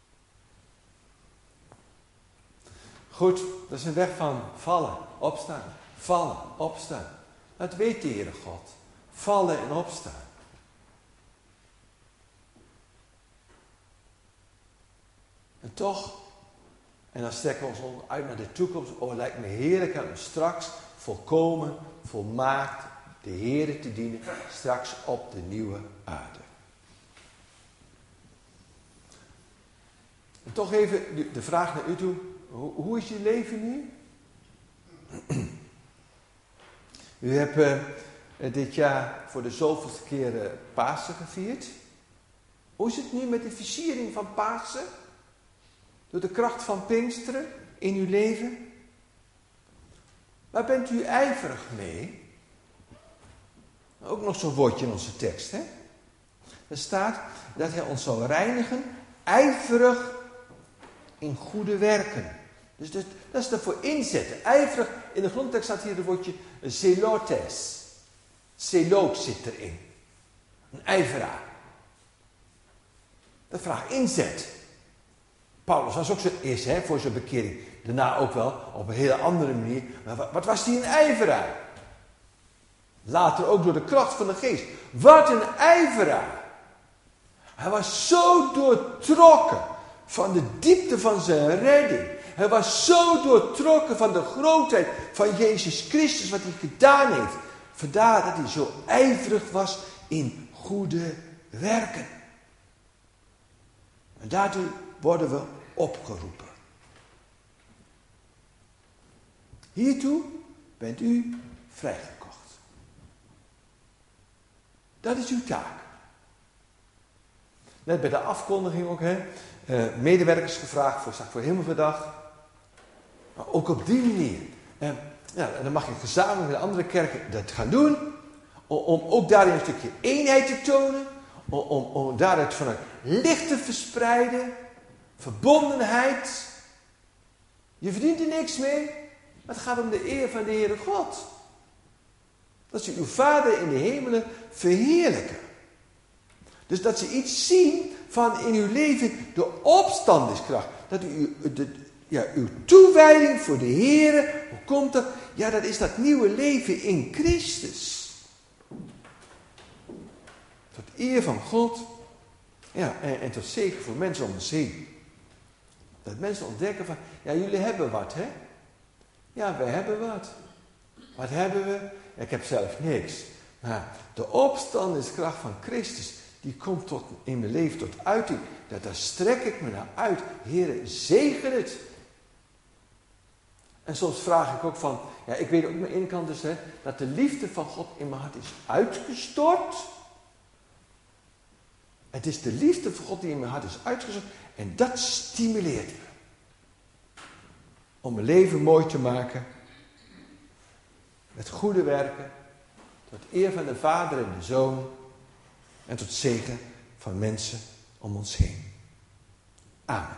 Goed, dat is een weg van vallen, opstaan. Vallen, opstaan. Dat weet de Heere God. Vallen en opstaan. En toch, en dan strekken we ons uit naar de toekomst. Oh, het lijkt me heerlijk om straks volkomen, volmaakt de Heere te dienen. Straks op de nieuwe aarde. En toch even de vraag naar u toe. Hoe, hoe is je leven nu? U hebt uh, dit jaar voor de zoveelste keer uh, Pasen gevierd. Hoe is het nu met de versiering van Pasen? Door de kracht van Pinksteren in uw leven? Waar bent u ijverig mee? Ook nog zo'n woordje in onze tekst, hè? Er staat dat hij ons zal reinigen, ijverig in goede werken. Dus dat, dat is ervoor inzetten. Ijverig, in de grondtekst staat hier het woordje zelotes. Zeloot zit erin. Een ijveraar. Dat vraagt inzet. Paulus was ook zo eerst hè, voor zijn bekering. Daarna ook wel op een hele andere manier. Maar wat, wat was hij een ijveraar? Later ook door de kracht van de geest. Wat een ijveraar. Hij was zo doortrokken van de diepte van zijn redding. Hij was zo doortrokken van de grootheid van Jezus Christus, wat hij gedaan heeft. Vandaar dat hij zo ijverig was in goede werken. En daartoe worden we opgeroepen. Hiertoe bent u vrijgekocht. Dat is uw taak. Net bij de afkondiging ook, hè. Uh, medewerkers gevraagd voor, voor Hemelvaardag. Maar ook op die manier. Uh, ja, en dan mag je gezamenlijk met de andere kerken dat gaan doen. Om, om ook daarin een stukje eenheid te tonen. Om, om, om daaruit van het licht te verspreiden. Verbondenheid. Je verdient er niks mee. Het gaat om de eer van de Heere God. Dat ze uw Vader in de hemelen verheerlijken. Dus dat ze iets zien van in uw leven de opstandingskracht. Dat u de, ja, uw toewijding voor de Heere, hoe komt dat? Ja, dat is dat nieuwe leven in Christus. Tot eer van God. Ja, en, en tot zegen voor mensen om ons heen. Dat mensen ontdekken van, ja, jullie hebben wat, hè? Ja, wij hebben wat. Wat hebben we? Ja, ik heb zelf niks. Maar de opstandingskracht van Christus, die komt tot, in mijn leven tot uiting. Dat, daar strek ik me naar uit. Heere, zegen het. En soms vraag ik ook van, ja, ik weet ook mijn inkant dus, hè, dat de liefde van God in mijn hart is uitgestort. Het is de liefde van God die in mijn hart is uitgestort. En dat stimuleert me. Om mijn leven mooi te maken. Met goede werken. Tot eer van de Vader en de Zoon. En tot zegen van mensen om ons heen. Amen.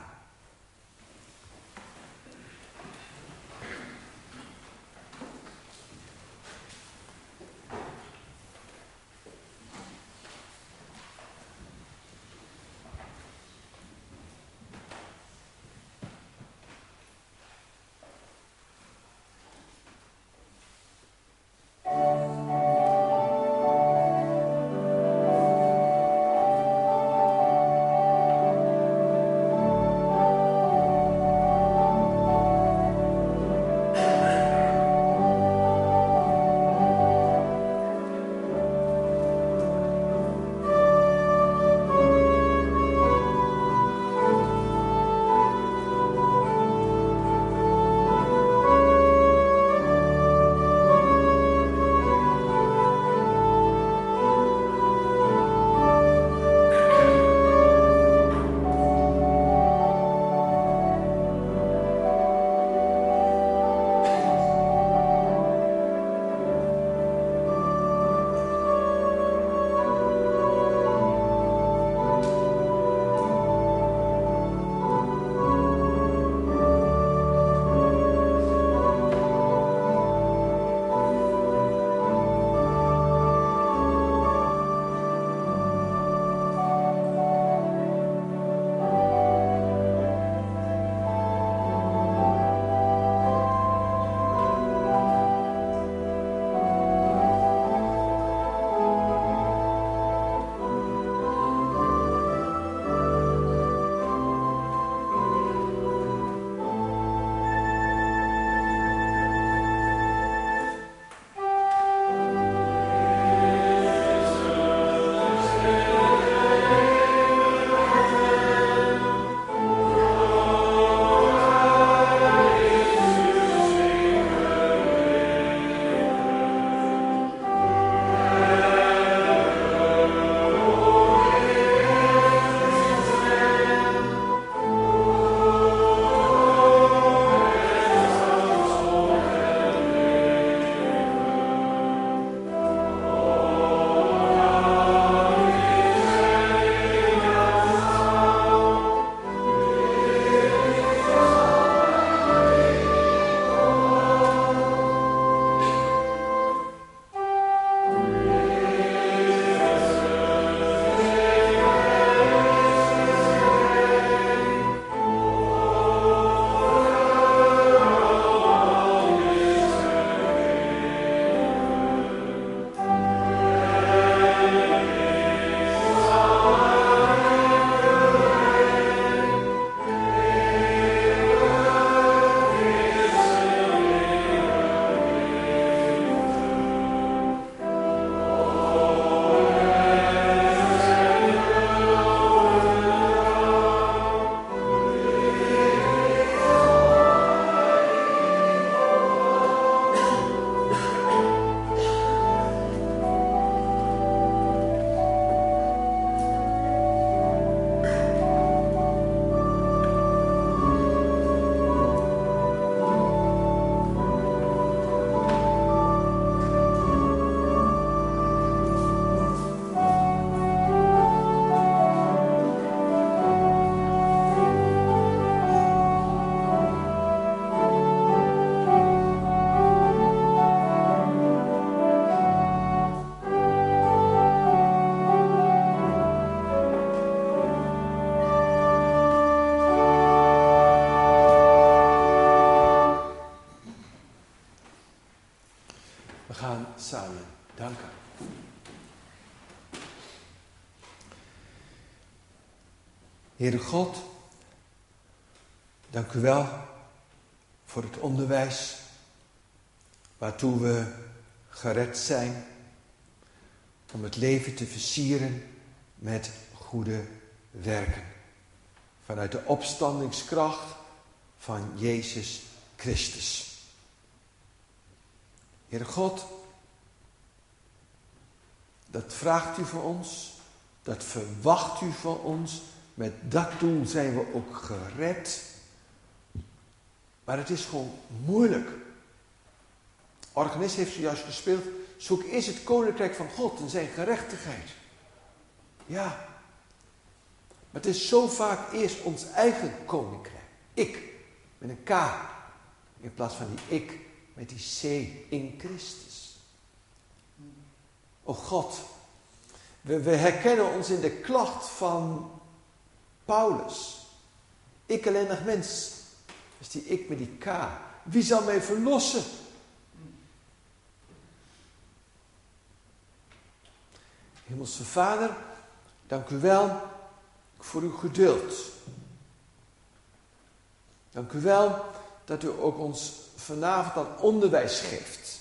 Heere God, dank u wel voor het onderwijs waartoe we gered zijn om het leven te versieren met goede werken. Vanuit de opstandingskracht van Jezus Christus. Heere God, dat vraagt u van ons, dat verwacht u van ons. Met dat doel zijn we ook gered. Maar het is gewoon moeilijk. Organist heeft zojuist gespeeld. Zoek eerst het koninkrijk van God en zijn gerechtigheid. Ja. Maar het is zo vaak eerst ons eigen koninkrijk. Ik, met een K. In plaats van die ik, met die C in Christus. O God. We, we herkennen ons in de klacht van Paulus. Ik ellendig mens. Dus die ik met die K. Wie zal mij verlossen? Hemelse Vader, dank u wel voor uw geduld. Dank u wel dat u ook ons vanavond aan onderwijs geeft.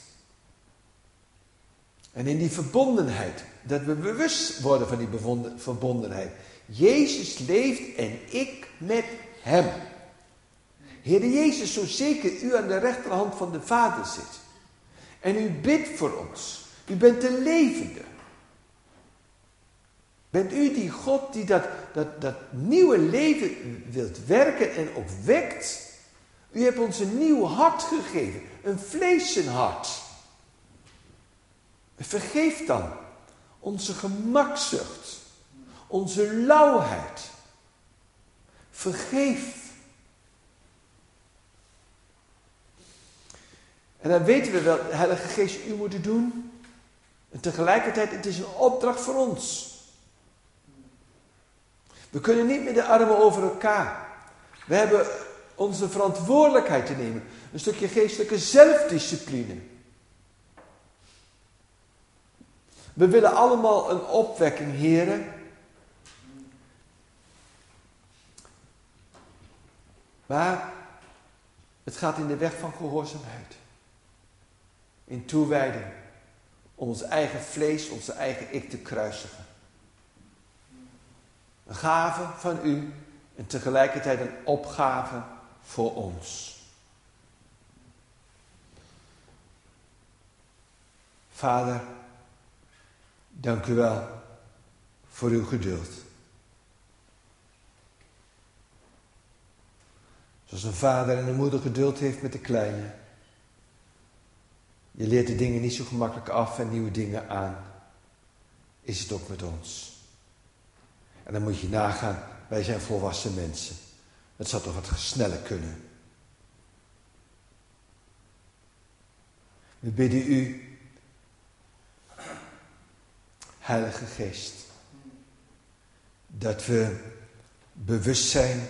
En in die verbondenheid, dat we bewust worden van die verbondenheid. Jezus leeft en ik met hem. Heere Jezus, zo zeker u aan de rechterhand van de Vader zit. En u bidt voor ons. U bent de levende. Bent u die God die dat, dat, dat nieuwe leven wilt werken en ook wekt? U hebt ons een nieuw hart gegeven. Een vleesenhart. Vergeef dan onze gemakzucht. Onze lauwheid. Vergeef. En dan weten we wel, Heilige Geest, u moet het doen. En tegelijkertijd, het is een opdracht voor ons. We kunnen niet met de armen over elkaar. We hebben onze verantwoordelijkheid te nemen. Een stukje geestelijke zelfdiscipline. We willen allemaal een opwekking, heren. Maar het gaat in de weg van gehoorzaamheid. In toewijding. Om ons eigen vlees, onze eigen ik te kruisigen. Een gave van u en tegelijkertijd een opgave voor ons. Vader, dank u wel voor uw geduld. Zoals een vader en een moeder geduld heeft met de kleine. Je leert de dingen niet zo gemakkelijk af en nieuwe dingen aan. Is het ook met ons. En dan moet je nagaan, wij zijn volwassen mensen. Het zou toch wat sneller kunnen. We bidden u, Heilige Geest, dat we bewust zijn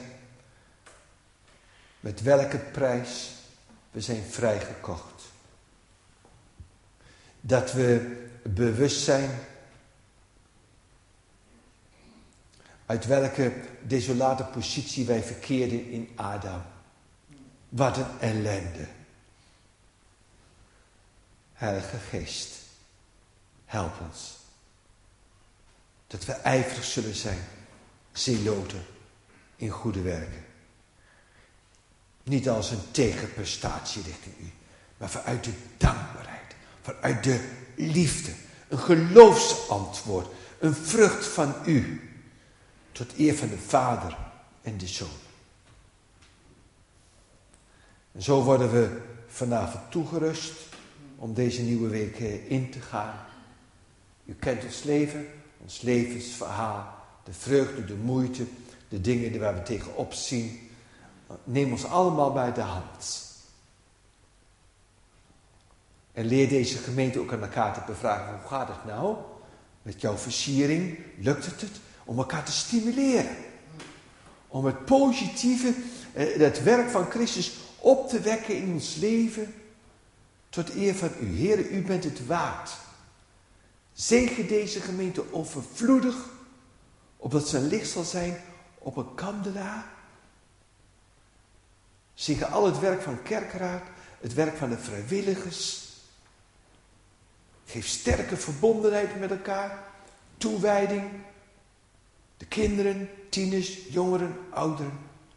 met welke prijs we zijn vrijgekocht. Dat we bewust zijn uit welke desolate positie wij verkeerden in Adam. Wat een ellende. Heilige Geest, help ons. Dat we ijverig zullen zijn, zeloten in goede werken. Niet als een tegenprestatie richting u, maar vanuit de dankbaarheid, vanuit de liefde. Een geloofsantwoord, een vrucht van u. Tot eer van de Vader en de Zoon. En zo worden we vanavond toegerust om deze nieuwe week in te gaan. U kent ons leven, ons levensverhaal, de vreugde, de moeite, de dingen waar we tegenop zien. Neem ons allemaal bij de hand. En leer deze gemeente ook aan elkaar te bevragen. Hoe gaat het nou? Met jouw versiering, lukt het het? Om elkaar te stimuleren. Om het positieve, het werk van Christus op te wekken in ons leven. Tot eer van u. Heere, u bent het waard. Zegen deze gemeente overvloedig. Opdat ze een licht zal zijn op een kandelaar. Zie je al het werk van kerkraad, het werk van de vrijwilligers. Geef sterke verbondenheid met elkaar, toewijding. De kinderen, tieners, jongeren, ouderen.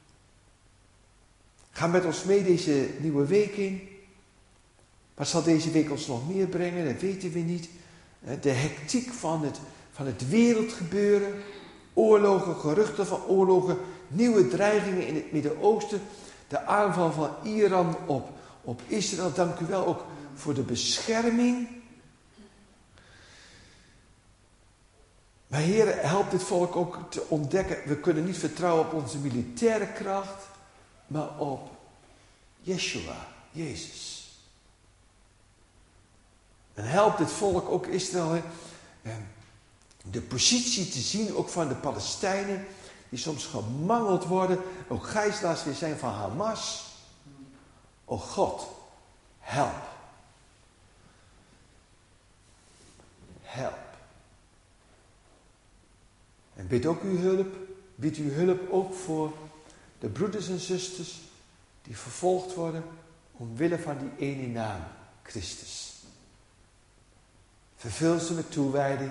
Ga met ons mee deze nieuwe week in. Wat zal deze week ons nog meer brengen? Dat weten we niet. De hectiek van het, van het wereldgebeuren. Oorlogen, geruchten van oorlogen. Nieuwe dreigingen in het Midden-Oosten. De aanval van Iran op, op Israël. Dank u wel ook voor de bescherming. Maar Heer, help dit volk ook te ontdekken. We kunnen niet vertrouwen op onze militaire kracht. Maar op Yeshua, Jezus. En help dit volk, ook Israël, de positie te zien, ook van de Palestijnen, die soms gemangeld worden, ook gijzelaars weer zijn van Hamas. O God, help. Help. En bid ook uw hulp, bid uw hulp ook voor de broeders en zusters die vervolgd worden omwille van die ene naam, Christus. Vervul ze met toewijding.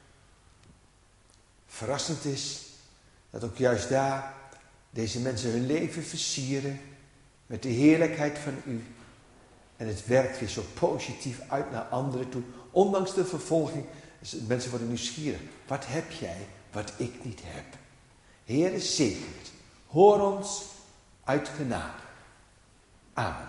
Verrassend is dat ook juist daar deze mensen hun leven versieren met de heerlijkheid van u. En het werkt weer zo positief uit naar anderen toe. Ondanks de vervolging, mensen worden nieuwsgierig. Wat heb jij wat ik niet heb? Heere, zegen het. Hoor ons uit genade. Amen.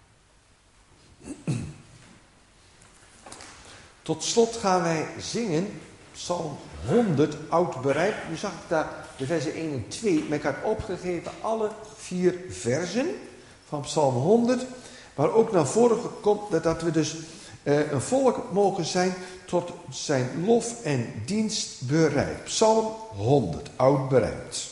Tot slot gaan wij zingen Psalm honderd, oud bereid. Nu zag ik daar de versen één en twee, maar ik had opgegeven alle vier versen van Psalm honderd, waar ook naar voren komt dat we dus uh, een volk mogen zijn tot zijn lof en dienst bereid. Psalm honderd, oud bereid.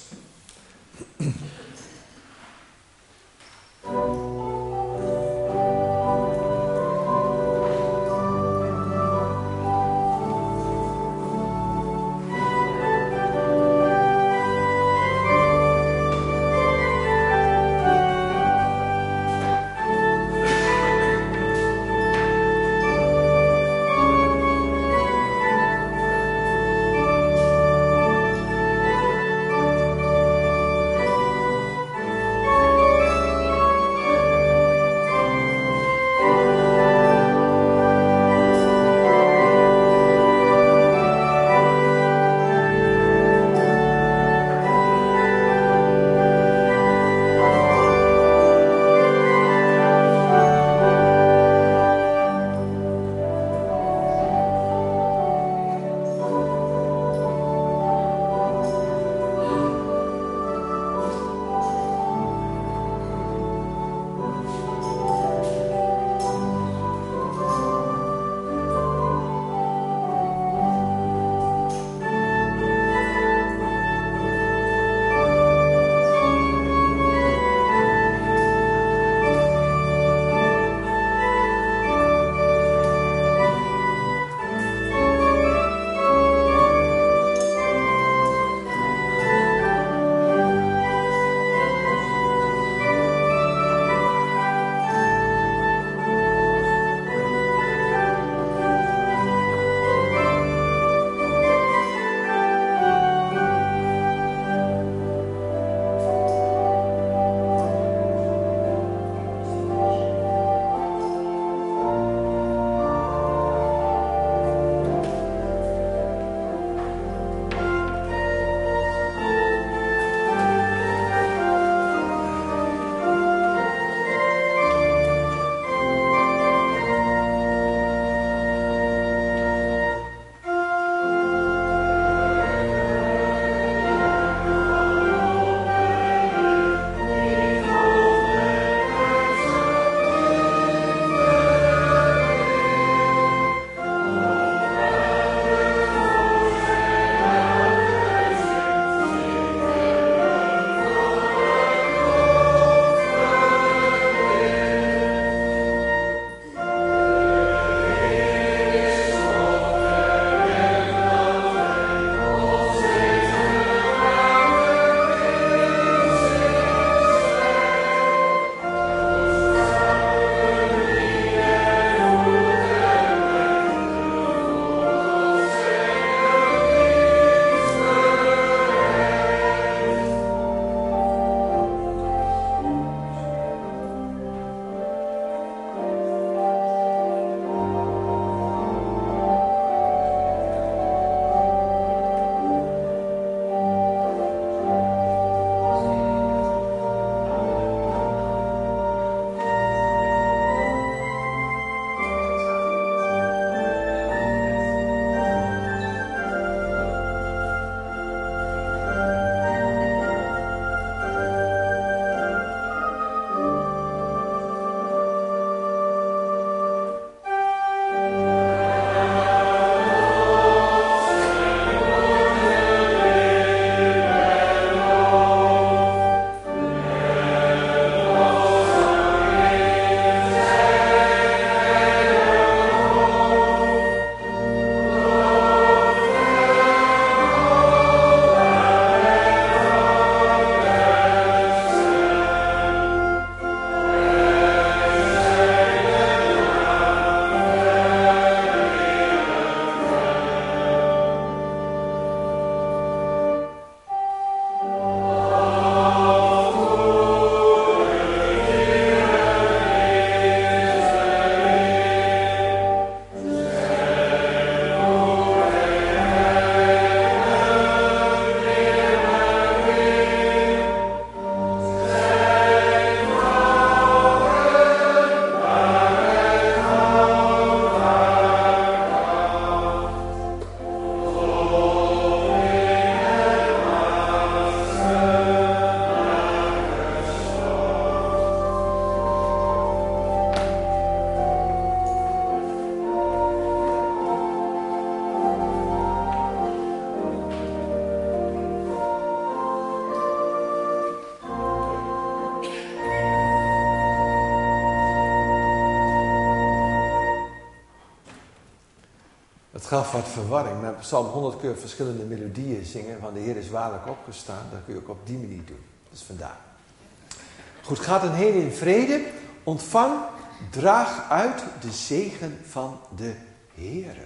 Het gaf wat verwarring. Maar Psalm honderd keer verschillende melodieën zingen. Van de Heer is waarlijk opgestaan. Dat kun je ook op die manier doen. Dus vandaar. Goed, gaat dan heen in vrede. Ontvang, draag uit de zegen van de Heere.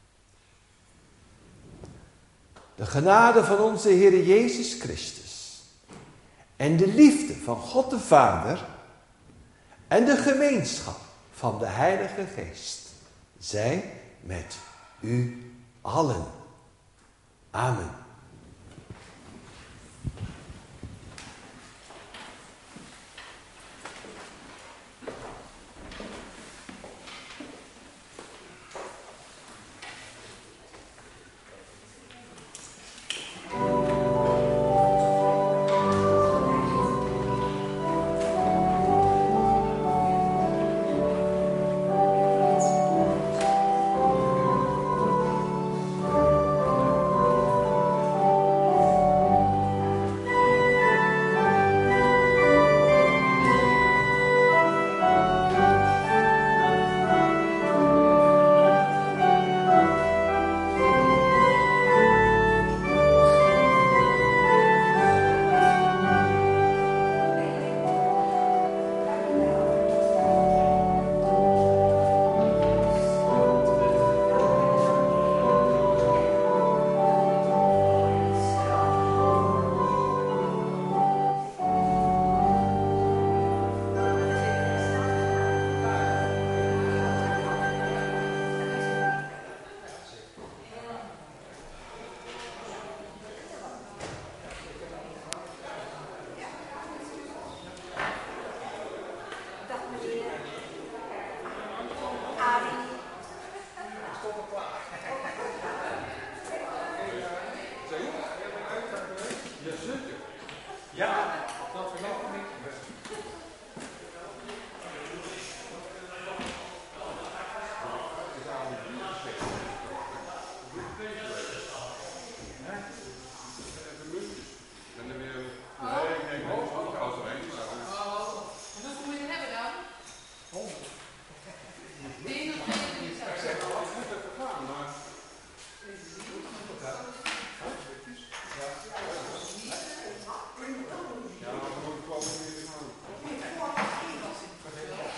De genade van onze Heer Jezus Christus. En de liefde van God de Vader. En de gemeenschap van de Heilige Geest. Zij met u allen. Amen.